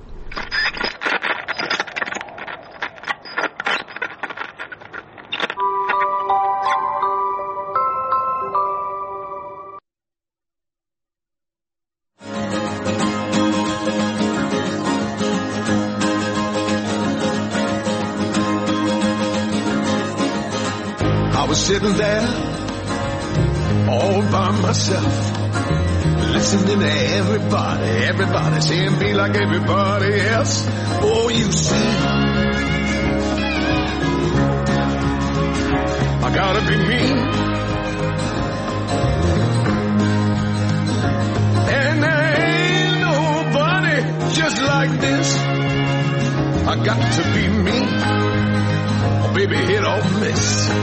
Sitting there all by myself, listening to everybody saying be like everybody else. Oh, you see, I gotta be me, and there ain't nobody just like this. I got to be me, oh baby, hit or miss.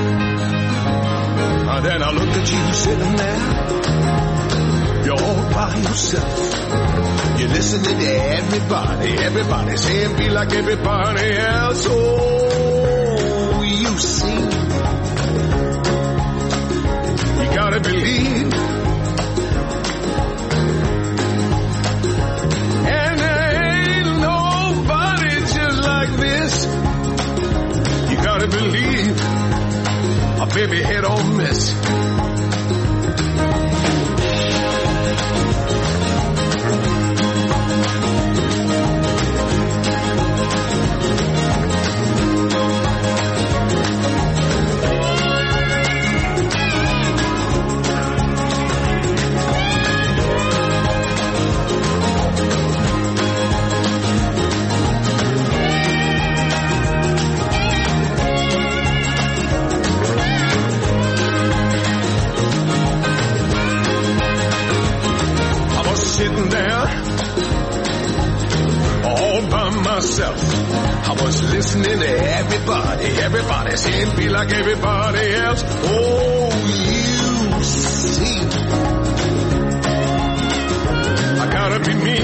Then I look at you sitting there, you're all by yourself. You're listening to everybody saying be like everybody else. Oh, you see, you gotta believe, and there ain't nobody just like this. You gotta believe. A baby hit or miss. I was listening to everybody saying be like everybody else. Oh, you see, I gotta be me,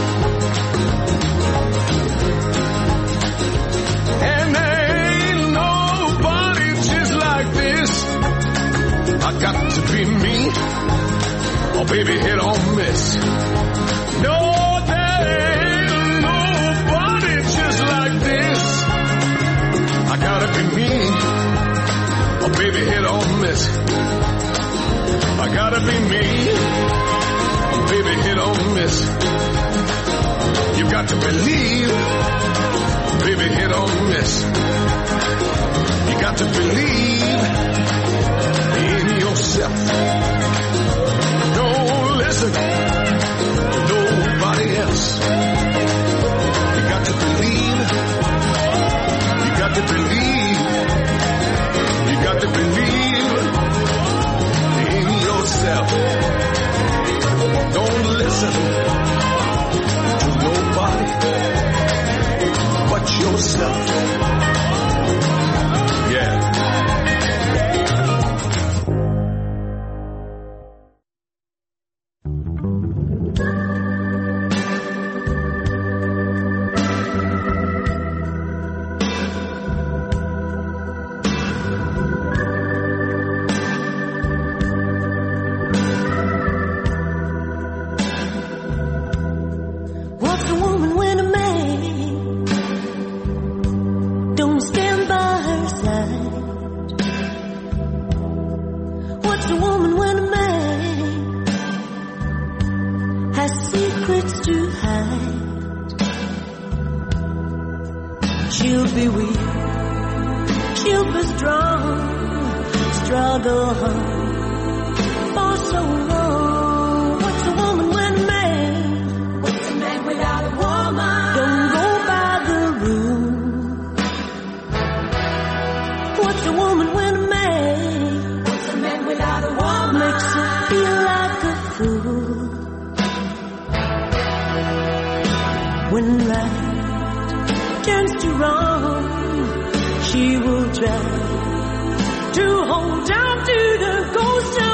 and there ain't nobody just like this. I got to be me, oh baby, hit or miss. No, I gotta be me, oh baby, hit or miss. I gotta be me, oh baby, hit or miss. You got to believe, baby, hit or miss. You got to believe in yourself. Don't listen to nobody else. You got to believe. You got to believe in yourself. Don't listen be weak, she'll be strong, struggle hard for so long. What's a woman when a man? What's a man without a woman? Don't go by the rule. What's a woman when a man? What's a man without a woman? Makes her feel like a fool. When right turns to wrong, she will try to hold on to the ghost of